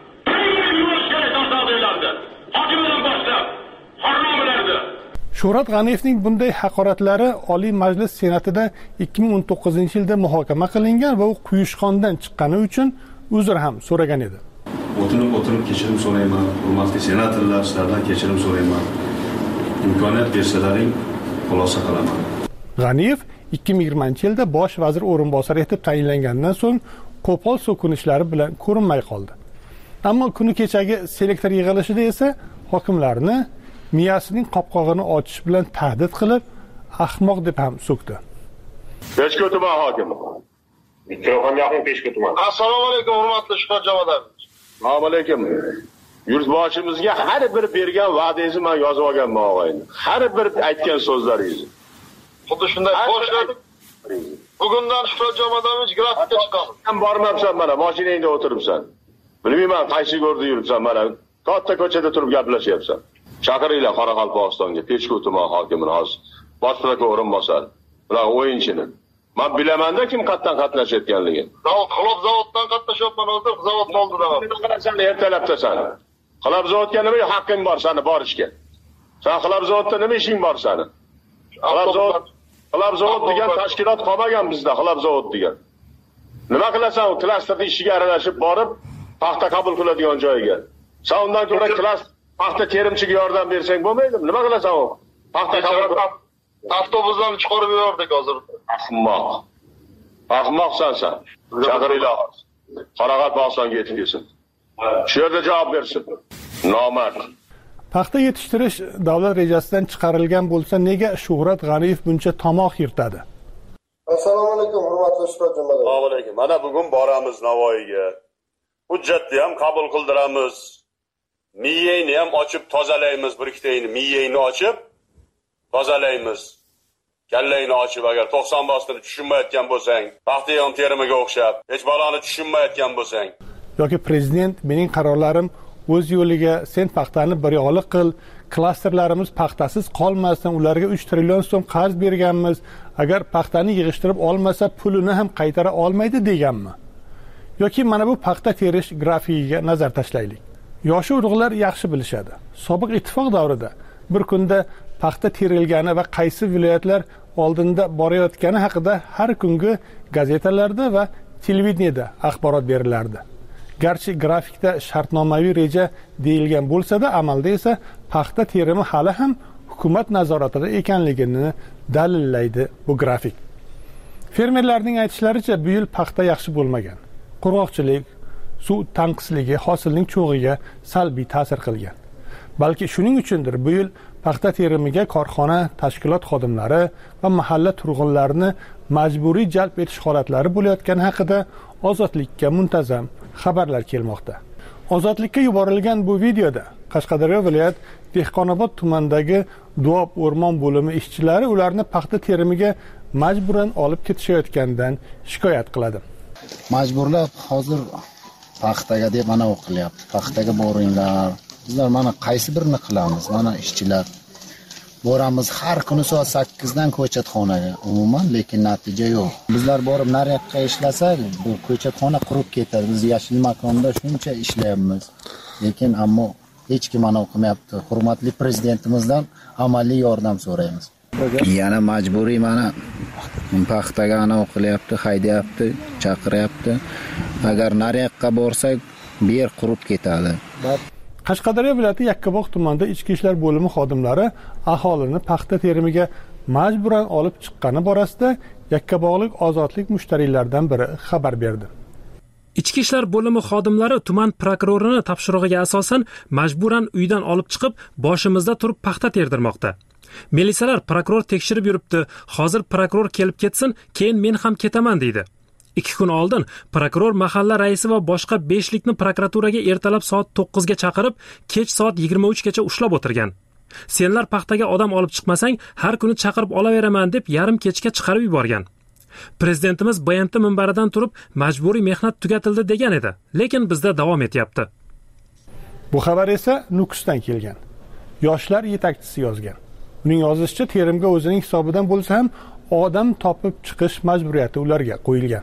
Shuhrat G'aniyevning bunday haqoratlari Oliy Majlis Senatida ikki ming o'n to'qqizinchi yilda muhokama qilingan va u quyushqondan chiqqani uchun uzr ham so'ragan edi. O'tinib o'tirib kechirim so'rayman, hurmatli senatorlar, sizlardan kechirim so'rayman. Imkoniyat bersalaring, xulosa qilaman. G'aniyev ikki ming yigirmanchi yilda bosh vazir o'rinbosari etib tayinlangandan so'ng qo'pol so'kinishlari bilan ko'rinmay qoldi. Ammo kuni kechagi selektor yig'ilishida esa hokimlarni miyasining qopqog'ini ochish bilan tahdid qilib, ahmoq deb ham so'kdi. Peshku tuman hokimi. Mikrofon yaqin Peshku tuman. Assalomu alaykum, hurmatli Shuhrat Javodovich. Assalomu alaykum. Yurtboshimizga har bir bergan va'dangizni men yozib olganman, og'ayni. Har bir aytgan so'zlaringizni. Xuddi shunday boshladik. Bugundan Shuhrat Jomadovich grafikka chiqamiz. Sen bormabsan mana, mashinangda o'tiribsan. Bilmayman, qaysi go'rda yuribsan mana. Katta ko'chada turib gaplashyapsan. Chaqiringlar Qoraqalpog'istonga, Pechku tuman hokimini hozir. Bosh prokuror bosar. Bular o'yinchini. Men bilamanda kim qatdan qatnashayotganligini. Zavod, xalob zavoddan qatnashyapman hozir, zavod oldida. Nima qilasan ertalabda san? Xalob zavodga nima haqqing bor seni borishga? Sen xalob zavodda nima ishing bor seni? Xalob zavod, xalob zavod degan tashkilot qolmagan bizda, xalob zavod degan. Nima qilasan? Klasterning ishiga aralashib borib, paxta qabul qiladigan joyiga. Sen undan ko'ra klaster paxta terimchiga yordam bersang bo'lmaydimi? Nima qilasan u? Paxta qabul avtobusdan chiqarib yubordik hozir. Ahmoq. Ahmoqsan sen. Chaqiringlar. Qoraqalpog'istonga yetib kelsin. Shu yerda javob bersin. Nomard. Paxta yetishtirish davlat rejasidan chiqarilgan bo'lsa, nega Shuhrat G'aniyev buncha tomoq yirtadi? Assalomu alaykum, hurmatli Shuhrat Jomadov. Va alaykum. Mana bugun boramiz Navoiyga. Hujjatni ham qabul qildiramiz. Miyangni ham ochib tozalaymiz, bir ikkitayni miyangni ochib tozalaymiz. Kallangni ochib, agar to'qson bostirib tushunmayotgan bo'lsang, paxta yig'im terimiga o'xshab, hech baloni tushunmayotgan bo'lsang, yoki prezident mening qarorlarim o'z yo'liga, sen paxtani biryoqlik qil, klasterlarimiz paxtasiz qolmasin, ularga uch trillion so'm qarz berganmiz, agar paxtani yig'ishtirib olmasa pulini ham qaytara olmaydi deganmi? Yoki mana bu paxta terish grafikiga nazar tashlaylik. Yoshi urug'lar yaxshi bilishadi. Sobiq ittifoq davrida bir kunda paxta terilgani va qaysi viloyatlar oldinda borayotgani haqida har kungi gazetalarda va televideniyada axborot berilardi. Garchi grafikda shartnomaviy reja deyilgan bo'lsa-da, amalda esa paxta terimi hali ham hukumat nazoratida ekanligini dalillaydi bu grafik. Fermerlarning aytishlaricha, bu yil paxta yaxshi bo'lmagan. Qurg'oqchilik, suv tanqisligi hosilning cho'g'iga salbiy ta'sir qilgan. Balki shuning uchundir bu yil paxta terimiga korxona, tashkilot xodimlari va mahalla turg'unlarini majburiy jalb etish holatlari bo'layotgani haqida Ozodlikka muntazam xabarlar kelmoqda. Ozodlikka yuborilgan bu videoda Qashqadaryo viloyat Dehqonobod tumanidagi Duob o'rmon bo'limi ishchilari ularni paxta terimiga majburan olib ketishayotganidan shikoyat qiladi. Majburlab hozir paxtaga deb mana o'qilyapti. Paxtaga boringlar. Bizlar mana qaysi birini qilamiz? Mana ishchilar boramiz har kuni soat sakkizdan ko'chatxonaga. Umuman lekin natija yo'q. Bizlar borib nariyoqqa ishlasak, bu ko'chatxona qurib ketadi. Biz yashil makonda shuncha ishlayapmiz. Lekin ammo hech kim mana o'qimayapti. Hurmatli prezidentimizdan amaliy yordam so'raymiz. Yana majburiy mana paxtaga ana o'qilyapti, haydayapti, chaqiryapti. Agar nariyoqqa borsak, bu yer qurib ketadi. Qashqadaryo viloyati Yakkabog' tumanida ichki ishlar bo'limi xodimlari aholini paxta terimiga majburan olib chiqqani borasida Yakkabog'lik ozodlik mushtariylardan biri xabar berdi. Ichki ishlar bo'limi xodimlari tuman prokurorini topshirig'iga asosan majburan uydan olib chiqib, boshimizda turib paxta terdirmoqda. Militsiyalar prokuror tekshirib yuribdi, hozir prokuror kelib ketsin, keyin men ham ketaman deydi. ikki kun oldin prokuror mahalla raisi va boshqa beshlikni prokuraturaga ertalab soat to'qqizga chaqirib, kech soat yigirma uchgacha ushlab o'tirgan. Senlar paxtaga odam olib chiqmasang, har kuni chaqirib olaveraman deb yarim kechga chiqarib yuborgan. Prezidentimiz B M T minbaridan turib, majburiy mehnat tugatildi degan edi, lekin bizda davom etyapti. Bu xabar esa Nukusdan kelgan. Yoshlar yetakchisi yozgan. Uning yozishicha, terimga o'zining hisobidan bo'lsa ham odam topib chiqish majburiyati ularga qo'yilgan.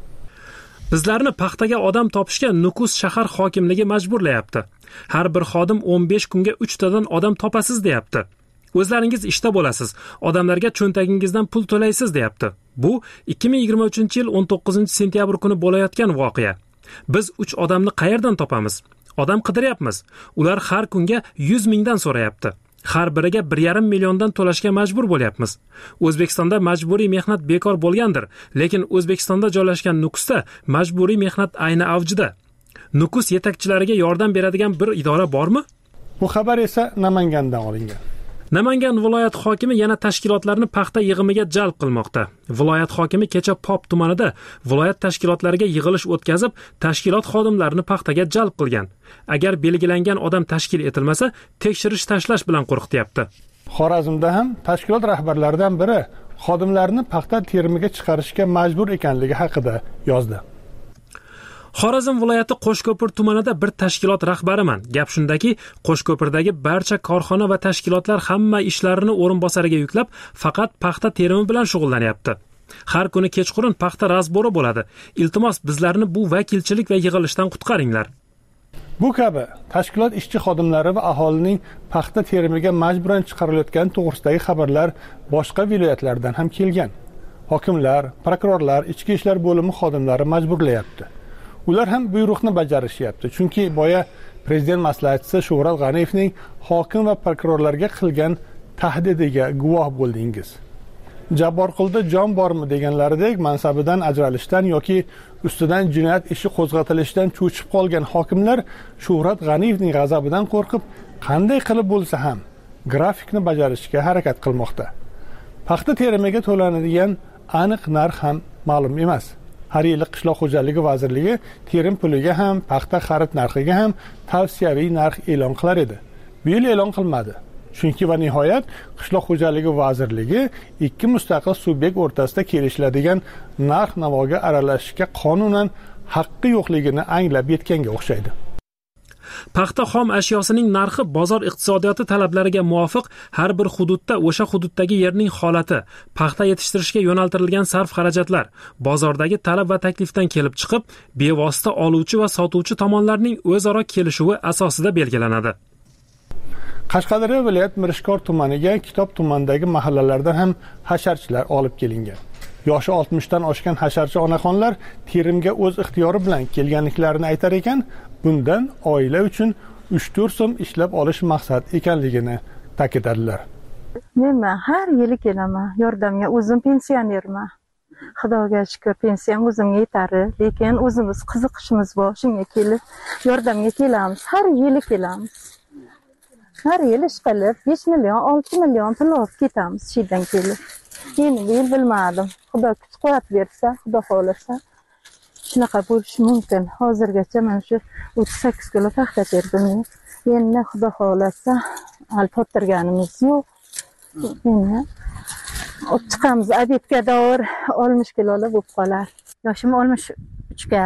Bizlarni paxtaga odam topishga Nukus shahar hokimligi majburlayapti. Har bir xodim o'n besh kunga uch tadan odam topasiz deyapti. O'zlaringiz ishda bo'lasiz, odamlarga cho'ntagingizdan pul to'laysiz deyapti. Bu ikki ming yigirma uchinchi yil o'n to'qqizinchi sentyabr kuni bo'layotgan voqea. Biz uch odamni qayerdan topamiz? Odam qidiryapmiz. Ular har kunga yuz mingdan so'rayapti. Har biriga bir yarim milliondan to'lashga majbur bo'lyapmiz. O'zbekistonda majburiy mehnat bekor bo'lgandir, lekin O'zbekistonda joylashgan Nukusda majburiy mehnat ayni avjida. Nukus yetakchilariga yordam beradigan bir idora bormi? Bu xabar esa Namangandan olingan. Namangan viloyat hokimi yana tashkilotlarni paxta yig'imiga jalb qilmoqda. Viloyat hokimi kecha Pop tumanida viloyat tashkilotlariga yig'ilish o'tkazib, tashkilot xodimlarini paxtaga jalb qilgan. Agar belgilangan odam tashkil etilmasa, tekshirish tashlash bilan qo'rqityapti. Xorazmda ham tashkilot rahbarlaridan biri xodimlarni paxta terimiga chiqarishga majbur ekanligi haqida yozdi. Xorazm viloyati Qo'shko'pir tumanida bir tashkilot rahbariman. Gap shundaki, Qo'shko'pirdagi barcha korxona va tashkilotlar hamma ishlarini o'rinbosariga yuklab, faqat paxta terimi bilan shug'ullanyapti. Har kuni kechqurun paxta razbori bo'ladi. Iltimos, bizlarni bu vakilchilik va yig'ilishdan qutqaringlar. Bu kabi tashkilot ishchi xodimlari va aholining paxta terimiga majburan chiqarilayotgani to'g'risidagi xabarlar boshqa viloyatlardan ham kelgan. Hokimlar, prokurorlar, ichki ishlar bo'limi xodimlari majburlayapti. Ular ham buyruqni bajarishyapti, chunki boya prezident maslahatchisi Shuhrat G'aniyevning hokim va prokurorlarga qilgan tahdidiga guvoh bo'ldingiz. Jabborqulda jon bormi deganlaridek mansabidan ajralishdan yoki ustidan jinoyat ishi qo'zg'atilishidan cho'chib qolgan hokimlar Shuhrat G'aniyevning g'azabidan qo'rqib, qanday qilib bo'lsa ham grafikni bajarishga harakat qilmoqda. Paxta terimiga to'lanadigan aniq narx ham ma'lum emas. Har yili Qishloq xo'jaligi vazirligi terim puliga ham, paxta xarid narxiga ham tavsiyaviy narx e'lon qilar edi. Bu yil e'lon qilmadi. Chunki va nihoyat Qishloq xo'jaligi vazirligi ikki mustaqil subyekt o'rtasida kelishiladigan narx-navoga aralashishga qonunan haqqi yo'qligini anglab yetganga o'xshaydi. Paxta xom ashyosining narxi bozor iqtisodiyoti talablariga muvofiq har bir hududda o'sha hududdagi yerning holati, paxta yetishtirishga yo'naltirilgan sarf xarajatlar, bozordagi talab va taklifdan kelib chiqib, bevosita oluvchi va sotuvchi tomonlarning o'zaro kelishuvi asosida belgilanadi. Qashqadaryo viloyat Mirishkor tumaniga Kitob tumanidagi mahallalardan ham hasharchilar olib kelingan. Yoshi oltmishdan oshgan hasharchi onaxonlar terimga o'z ixtiyori bilan kelganliklarini aytar ekan, bundan oila uchun uch to'rt so'm ishlab olish maqsad ekanligini ta'kidladilar. Men har yili kelaman yordamga, o'zim pensionerman. Xudoga shukr, pensiyam o'zimga yetadi, lekin o'zimiz qiziqishimiz bor, shunga kelib yordamga kelamiz. Har yili kelamiz. Har yili ish qilib besh million, olti million pul olib ketamiz shundan kelib. Endi bu yil bilmadim. Xudo kuch-quvvat bersa, Xudo xohlasa shunaqa bo'lishi mumkin. Hozirgacha mana shu o'ttiz sakkiz kilo paxta terdim. Endi Xudo xohlasa alpotirganimiz yo'q. Endi chiqamiz obedga davr oltmish kilolar bo'lib qolar. Yoshim oltmish uchga.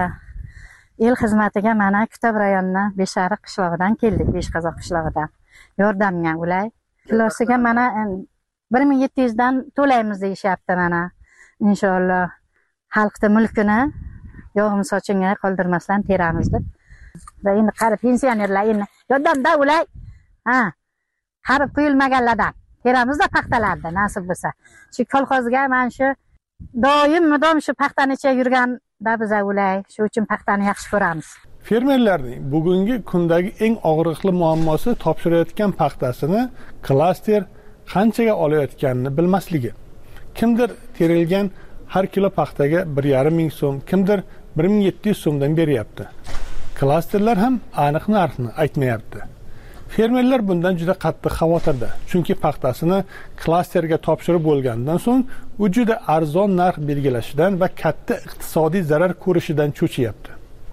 El xizmatiga mana Kitob rayonidan Beshariq qishlog'idan keldik, Beshqazoq qishlog'idan. Yordamga ulay. Kilosiga mana bir ming yetti yuz dan to'laymiz deyishyapti mana. Inshaalloh xalqning mulkini yog'im sochinga qoldirmasdan teramiz deb. Va endi qarib pensionerlar endi yordamda ulay. Ha. Qarib qo'yilmaganlardan teramiz da paxtalarda nasib bo'lsa. Shu kolxozga mana shu doim mudom shu paxtani ichida yurganda biz ulay, shu uchun paxtani yaxshi ko'ramiz. Fermerlarning bugungi kundagi eng og'riqli muammosi topshirayotgan paxtasini klaster qanchaga olayotganini bilmasligi. Kimdir terilgan har kilo paxtaga bir yarim ming so'm, kimdir bir ming yetti yuz so'mdan beryapti. Klasterlar ham aniq narxni aytmayapti. Fermerlar bundan juda qattiq xavotirda, chunki paxtasini klasterga topshirib bo'lgandan so'ng u juda arzon narx belgilashidan va katta iqtisodiy zarar ko'rishidan cho'chiyapti.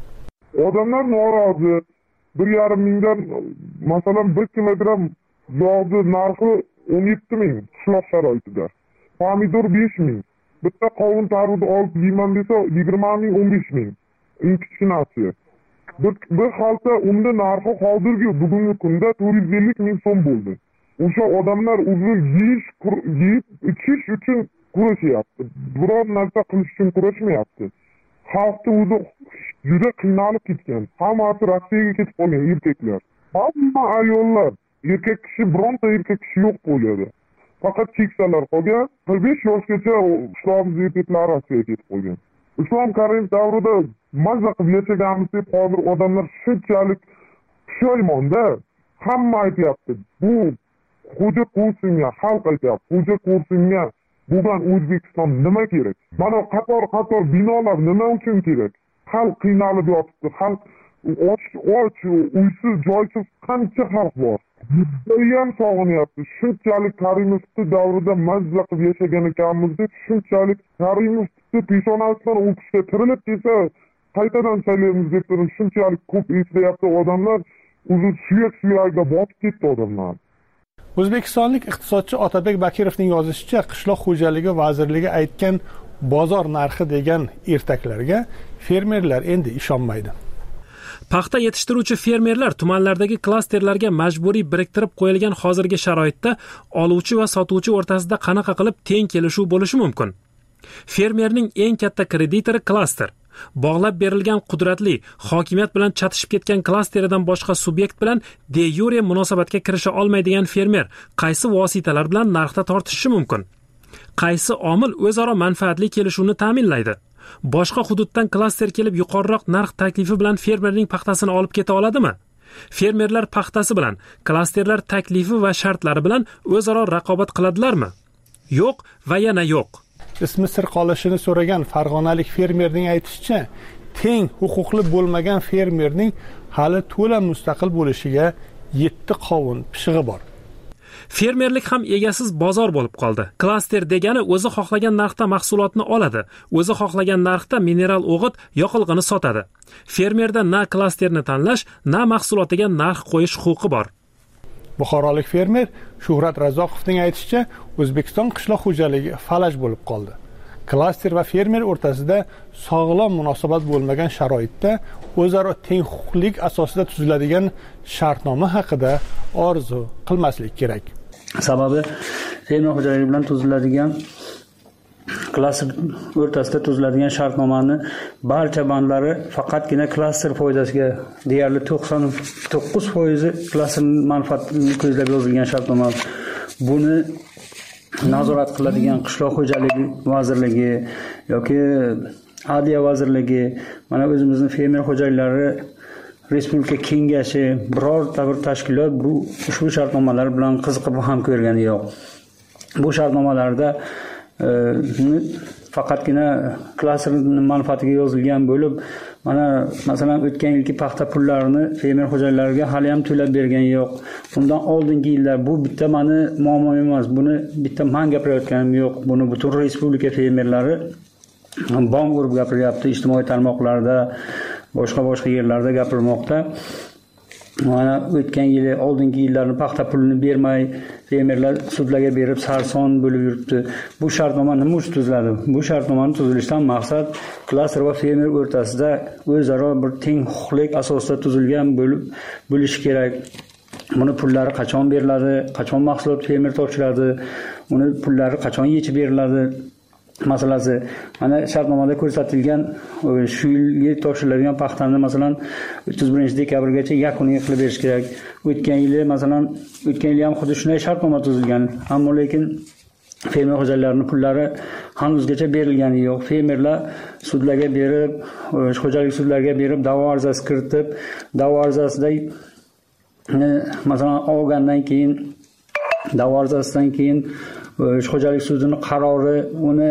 Odamlar norozi. bir yarim mingdan masalan bir kilogramm yog'ni narxi o'n yetti ming qishloq sharoitida. Pomidor besh ming. Bitta qovun tarvudi olib yeyman desa yigirma ming, o'n besh ming. Eng kichkinasi. Bir, bir xalta unda narxi hozirgi bugungi kunda to'rt yuz ellik ming so'm bo'ldi. O'sha odamlar uzun yeyish, yeyib ichish uchun kurashyapti. Biror narsa qilish uchun kurashmayapti. Xalqning o'zi juda qiynalib ketgan. Hammasi Rossiyaga ketib qolgan erkaklar. Hamma ayollar, erkak kishi bironta erkak kishi yo'q bo'ladi. Faqat keksalar qolgan. qirq besh yoshgacha qishlog'imiz erkaklari Rossiyaga ketib qolgan. Islom Karimov davrida mazza qilib yashaganmiz deb hozir odamlar shunchalik pushaymonda. Hamma aytyapti. Bu xo'ja qo'rsinga, xalq aytyapti. Xo'ja qo'rsinga bo'lgan O'zbekiston nima kerak? Mana qator-qator binolar nima uchun kerak? Xalq qiynalib yotibdi. Xalq och, och, uysiz, joysiz qancha xalq bor. Ham sog'inyapti. Shunchalik Karimovning davrida mazza qilib yashagan ekanmiz deb shunchalik Karimovning peshonasidan o'qishga tirilib kelsa qaytadan saylaymiz deb turib shunchalik ko'p eslayapti odamlar. O'zi suyak-suyakga botib ketdi odamlar. O'zbekistonlik iqtisodchi Otabek Bakirovning yozishicha, qishloq xo'jaligi vazirligi aytgan bozor narxi degan ertaklarga fermerlar endi ishonmaydi. Paxta yetishtiruvchi fermerlar tumanlardagi klasterlarga majburiy biriktirib qo'yilgan hozirgi sharoitda oluvchi va sotuvchi o'rtasida qanaqa qilib teng kelishuv bo'lishi mumkin? Fermerning eng katta kreditori klaster. Bog'lab berilgan qudratli, hokimiyat bilan chatishib ketgan klasteridan boshqa subyekt bilan de yure munosabatga kirisha olmaydigan fermer qaysi vositalar bilan narxda tortishishi mumkin? Qaysi omil o'zaro manfaatli kelishuvni ta'minlaydi? Boshqa hududdan klaster kelib yuqoriroq narx taklifi bilan fermerning paxtasini olib keta oladimi? Fermerlar paxtasi bilan klasterlar taklifi va shartlari bilan o'zaro raqobat qiladilarmi? Yo'q va yana yo'q. Ismi sir qolishini so'ragan farg'onalik fermerning aytishicha, teng huquqli bo'lmagan fermerning hali to'la mustaqil bo'lishiga yetti qovun pishig'i bor. Fermerlik ham egasiz bozor bo'lib qoldi. Klaster degani o'zi xohlagan narxda mahsulotni oladi, o'zi xohlagan narxda mineral o'g'it, yoqilg'ini sotadi. Fermerda na klasterni tanlash, na mahsulotiga narx qo'yish huquqi bor. Buxorolik fermer Shuhrat Razoqovning aytishicha, O'zbekiston qishloq xo'jaligi falaj bo'lib qoldi. Klaster va fermer o'rtasida sog'lom munosabat bo'lmagan sharoitda o'zaro teng huquqlik asosida tuziladigan shartnoma haqida orzu qilmaslik kerak. Sababi fermer xo'jaligi bilan tuziladigan klaster o'rtasida tuziladigan shartnomani barcha bandlari faqatgina klaster foydasiga, deyarli to'qson to'qqiz foiz klaster manfaatini ko'zlab yozilgan shartnoma. Buni nazorat qiladigan qishloq xo'jaligi vazirligi yoki Adliya vazirligi, mana o'zimizning fermer xo'jaliklari Respublika kengashi, birorta bir tashkilot bu ushbu shartnomalar bilan qiziqib ham ko'rgani yo'q. Bu shartnomalarda faqatgina klasterning manfaatiga yozilgan bo'lib, mana masalan o'tgan yilgi paxta pullarini fermer xo'jaliklariga hali ham to'lab bergan yo'q. Bundan oldingi yillar bu bitta meni muammo emas, buni bitta men gapirayotganim yo'q. Buni butun respublika fermerlari bong urib gapiryapti, ijtimoiy tarmoqlarda, boshqa-boshqa yerlarda gapirmoqda. Mana o'tgan yili, oldingi yillarni paxta pulini bermay fermerlar sudlarga berib sarson bo'lib yuribdi. Bu shartnoma nima uchun tuziladi? Bu shartnomani tuzilishidan maqsad klaster va fermer o'rtasida o'zaro bir teng huquqlik asosida tuzilgan bo'lib bo'lishi kerak. Buni pullari qachon beriladi, qachon mahsulot fermer topshiradi, uni pullari qachon yechib beriladi masalasi. Mana shartnomada ko'rsatilgan shu yilgi topshiriladigan paxtani masalan o'ttiz birinchi dekabrgacha yakuniy qilib berish kerak. O'tgan yili masalan o'tgan yil ham xuddi shunday shartnoma tuzilgan, ammo lekin fermer xo'jaliklarining pullari hanuzgacha berilgani yo'q. Fermerlar sudlarga berib, xo'jalik sudlariga berib da'vo arizasi kiritib, da'vo arizasida masalan olgandan keyin da'vo arizasidan keyin xo'jalik sudining qarori uni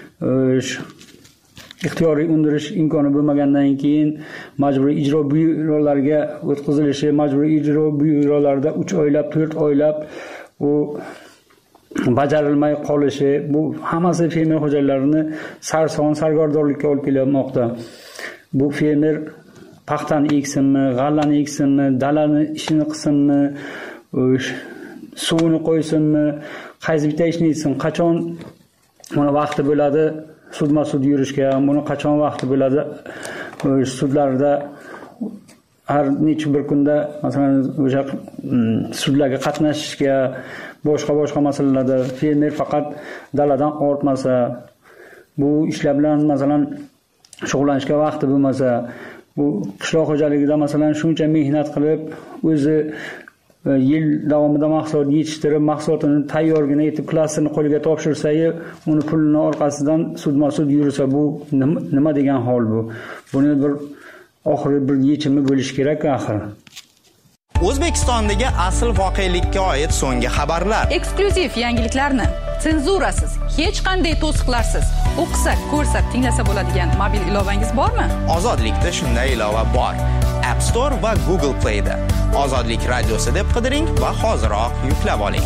ixtiyoriy undirish imkoni bo'lmagandan keyin majburiy ijro byurolariga o'tkazilishi, majburiy ijro byurolarida uch oylab, to'rt oylab u bajarilmay qolishi, bu hammasi fermer xo'jaliklarini sarson sargardorlikka olib kelmoqda. Bu fermer paxtani eksinmi, g'allani eksinmi, dalani ishini qilsinmi, suvini qo'ysinmi, qaysi bitta ishni etsin, qachon buni vaqti bo'ladi sudma-sud yurishga, buni qachon vaqti bo'ladi sudlarda har necha bir kunda masalan o'sha sudlarga qatnashishga, boshqa-boshqa masalalarda fermer faqat daladan ortmasa, bu ishlar bilan masalan shug'ullanishga vaqti bo'lmasa, bu qishloq xo'jaligida masalan shuncha mehnat qilib o'zi yil davomida mahsulot yetishtirib, mahsulotini tayyorgina etib klasterni qo'liga topshirsa-yu, uni pulini orqasidan sudma-sud yursa, bu nima degan hol bu? Buni bir oxiri bir yechimi bo'lishi kerak axir. O'zbekistondagi asl voqelikka oid so'nggi xabarlar, eksklyuziv yangiliklarni senzurasiz, hech qanday to'siqlarsiz o'qisa, ko'rsa, tinglasa bo'ladigan mobil ilovangiz bormi? Ozodlikda shunday ilova bor. App Store va Google Play da. Ozodlik radiosi deb qidiring va hoziroq yuklab oling.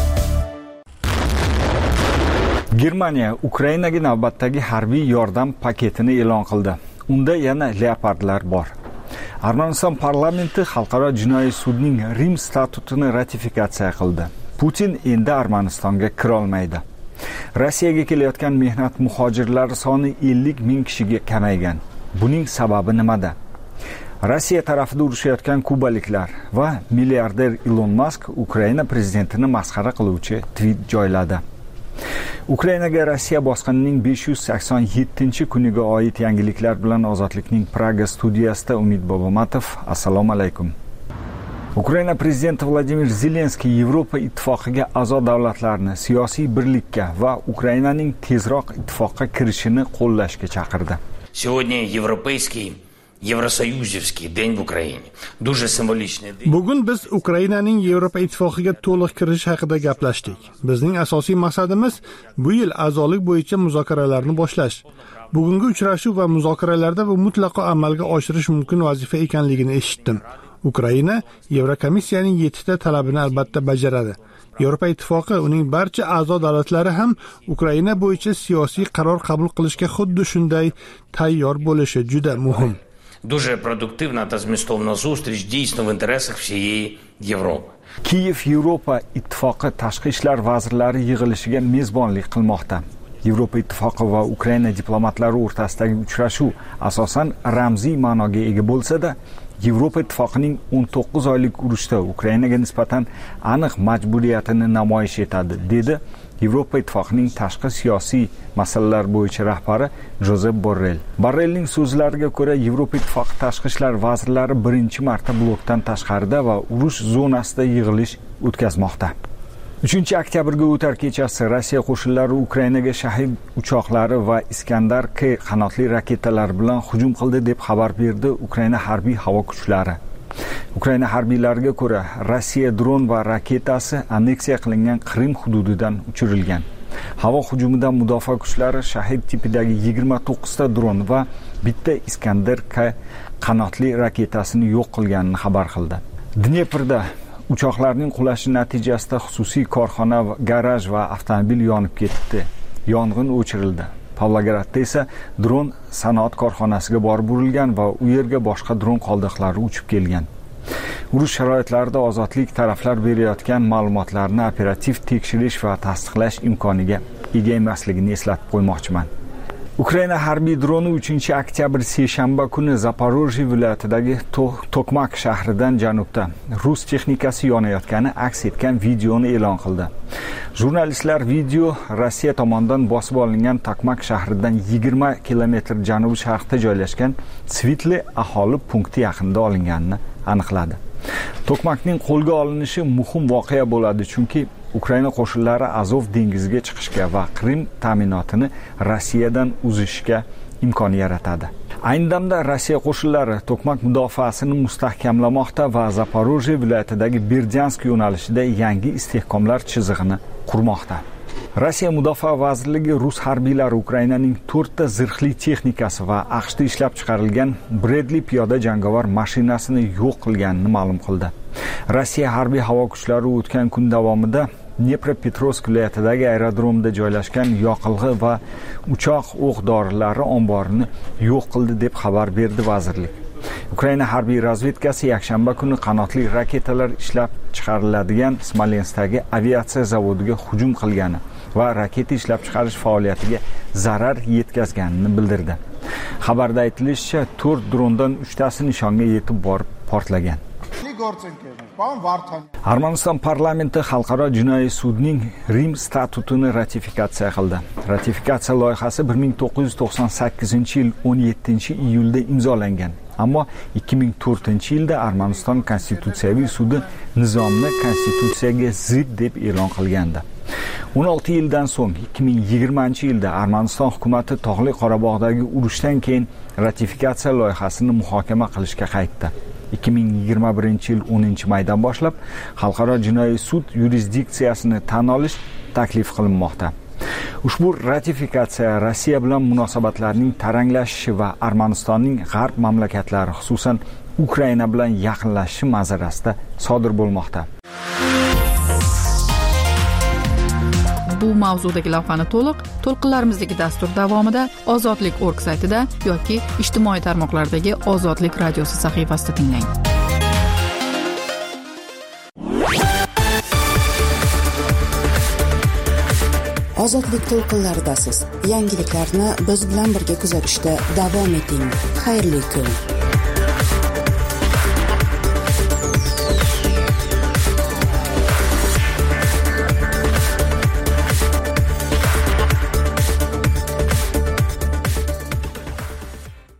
Germaniya Ukrainaga navbatdagi harbiy yordam paketini e'lon qildi. Unda yana leopardlar bor. Armaniston parlamenti xalqaro jinoiy sudning Rim statutini ratifikatsiya qildi. Putin endi Armanistonga kira olmaydi. Rossiyaga kelayotgan mehnat muhojirlari soni ellik ming kishiga kamaygan. Buning sababi nimada? Rossiya tarafida urushayotgan kubaliklar va milliarder Elon Musk Ukraina prezidentini masxara qiluvchi tweet joyladi. Ukrainaga Rossiya bosqinining besh yuz sakson yettinchi kuniga oid yangiliklar bilan Ozodlikning Praga studiyasida Umid Bobomatov. Assalomu alaykum. Ukraina prezidenti Vladimir Zelenskiy Yevropa ittifoqiga a'zo davlatlarni siyosiy birlikka va Ukrainaning tezroq ittifoqqa kirishini qo'llashga chaqirdi. Сегодня европейский Евросоюзовский день в Украине. Дуже символичный день. Bugun biz Ukrainaning Yevropa ittifoqiga to'liq kirish haqida gaplashdik. Bizning asosiy maqsadimiz bu yil a'zolik bo'yicha muzokaralarni boshlash. Bugungi uchrashuv va muzokaralarda bu mutlaqo amalga oshirish mumkin vazifa ekanligini eshitdim. Ukraina Yevrokomissiyaning yettita talabini albatta bajaradi. Yevropa ittifoqi uning barcha a'zo davlatlari ham Ukraina bo'yicha siyosiy qaror qabul qilishga xuddi shunday tayyor bo'lishi juda muhim. Дуже продуктивна та змістовна зустріч дійсно в інтересах всієї Європи. Kiyev Yevropa ittifoqi tashqi ishlar vazirlari yig'ilishiga mezbonlik qilmoqda. Yevropa ittifoqi va Ukraina diplomatlari o'rtasidagi uchrashuv asosan ramziy ma'noga ega bo'lsa-da, Yevropa ittifoqining o'n to'qqiz oylik urushda Ukrainaga nisbatan aniq majburiyatini namoyish etadi, dedi Yevropa ittifoqining tashqi siyosiy masalalar bo'yicha rahbari Josep Borrell. Borrellning so'zlariga ko'ra, Yevropa ittifoqi tashqi ishlar vazirlari birinchi marta blokdan tashqarida va urush zonasida yig'ilish o'tkazmoqda. uchinchi oktyabrga o'tar kechasi Rossiya qo'shinlari Ukrainaga Shahid uchoqlari va Iskandar K qanotli raketalar bilan hujum qildi deb xabar berdi Ukraina harbiy havo kuchlari. Ukraina harbiylariga ko'ra, Rossiya dron va raketasi anneksiya qilingan Qrim hududidan uchirilgan. Havo hujumidan mudofaa kuchlari Shahid tipidagi yigirma to'qqizta dron va bitta Iskandar K qanotli raketasini yo'q qilganini xabar qildi. Dneprda uchoqlarning qulashi natijasida xususiy korxona, garaj va avtomobil yonib ketdi. Yong'in o'chirildi. Pavlogradda esa dron sanoat korxonasiga borib urilgan va u yerga boshqa dron qoldiqlari uchib kelgan. Urush sharoitlarida ozodlik taraflar berayotgan ma'lumotlarni operativ tekshirish va tasdiqlash imkoniga ega emasligini eslatib qo'ymoqchiman. Ukraina harbiy droni uchinchi oktyabr seshanba kuni Zaporojye viloyatidagi Tokmak shahridan janubda rus texnikasi yonayotgani aks etgan videoni e'lon qildi. Jurnalistlar video Rossiya tomonidan bosib olingan Tokmak shahridan yigirma kilometr janubi sharqda joylashgan Svitli aholi punkti yaqinida olinganini aniqladi. Tokmakning qo'lga olinishi muhim voqea bo'ladi, chunki Ukraina qo'shinlari Azov dengiziga chiqishga va Qrim ta'minotini Rossiyadan uzishga imkon yaratadi. Ayni damda Rossiya qo'shinlari Tokmak mudofaasini mustahkamlamoqda va Zaporojye viloyatidagi Berdyansk yo'nalishida yangi istehkomlar chizig'ini qurmoqda. Rossiya Mudofaa vazirligi rus harbiylari Ukrainaning to'rtta zirhli texnikasi va AQShda ishlab chiqarilgan Bradley piyoda jangovar mashinasini yo'q qilganini ma'lum qildi. Rossiya harbiy havo kuchlari o'tgan kun davomida Dnepropetrovsk viloyatidagi aerodromda joylashgan yoqilg'i va uchoq o'q-dorilari omborini yo'q qildi deb xabar berdi vazirlik. Ukraina harbiy razvedkasi yakshanba kuni qanotli raketalar ishlab chiqariladigan Smolenskdagi aviatsiya zavodiga hujum qilgani va raketa ishlab chiqarish faoliyatiga zarar yetkazganini bildirdi. Xabarda aytilishicha, to'rt drondan uchtasi nishonga yetib borib portlagan. Armaniston parlamenti Xalqaro jinoiy sudning Rim statutini ratifikatsiya qildi. Ratifikatsiya loyihasi bir ming to'qqiz yuz to'qson sakkizinchi yil o'n yettinchi iyulda imzolangan. Ammo ikki ming to'rtinchi yilda Armaniston konstitutsiyaviy sudi nizomni konstitutsiyaga zid deb e'lon qilgandi. o'n olti yildan so'ng ikki ming yigirmanchi yilda Armaniston hukumati Tog'li Qorabog'dagi urushdan keyin ratifikatsiya loyihasini muhokama qilishga qaytdi. ikki ming yigirma birinchi yil o'ninchi maydan boshlab Xalqaro jinoiy sud yurisdiksiyasini tan olish taklif qilinmoqda. Ushbu ratifikatsiya Rossiya bilan munosabatlarning taranglashishi va Armanistonning g'arb mamlakatlari, xususan Ukraina bilan yaqinlashishi manzarasida sodir bo'lmoqda. Bu mavzudagi lavhani to'liq to'lqinlarimizdagi dastur davomida ozodlik точка org saytida yoki ijtimoiy tarmoqlardagi Ozodlik radiosi sahifasida tinglang. ozodlik to'lqinlaridasiz. Yangiliklarni biz bilan birga kuzatishda davom eting. Xayrli kun.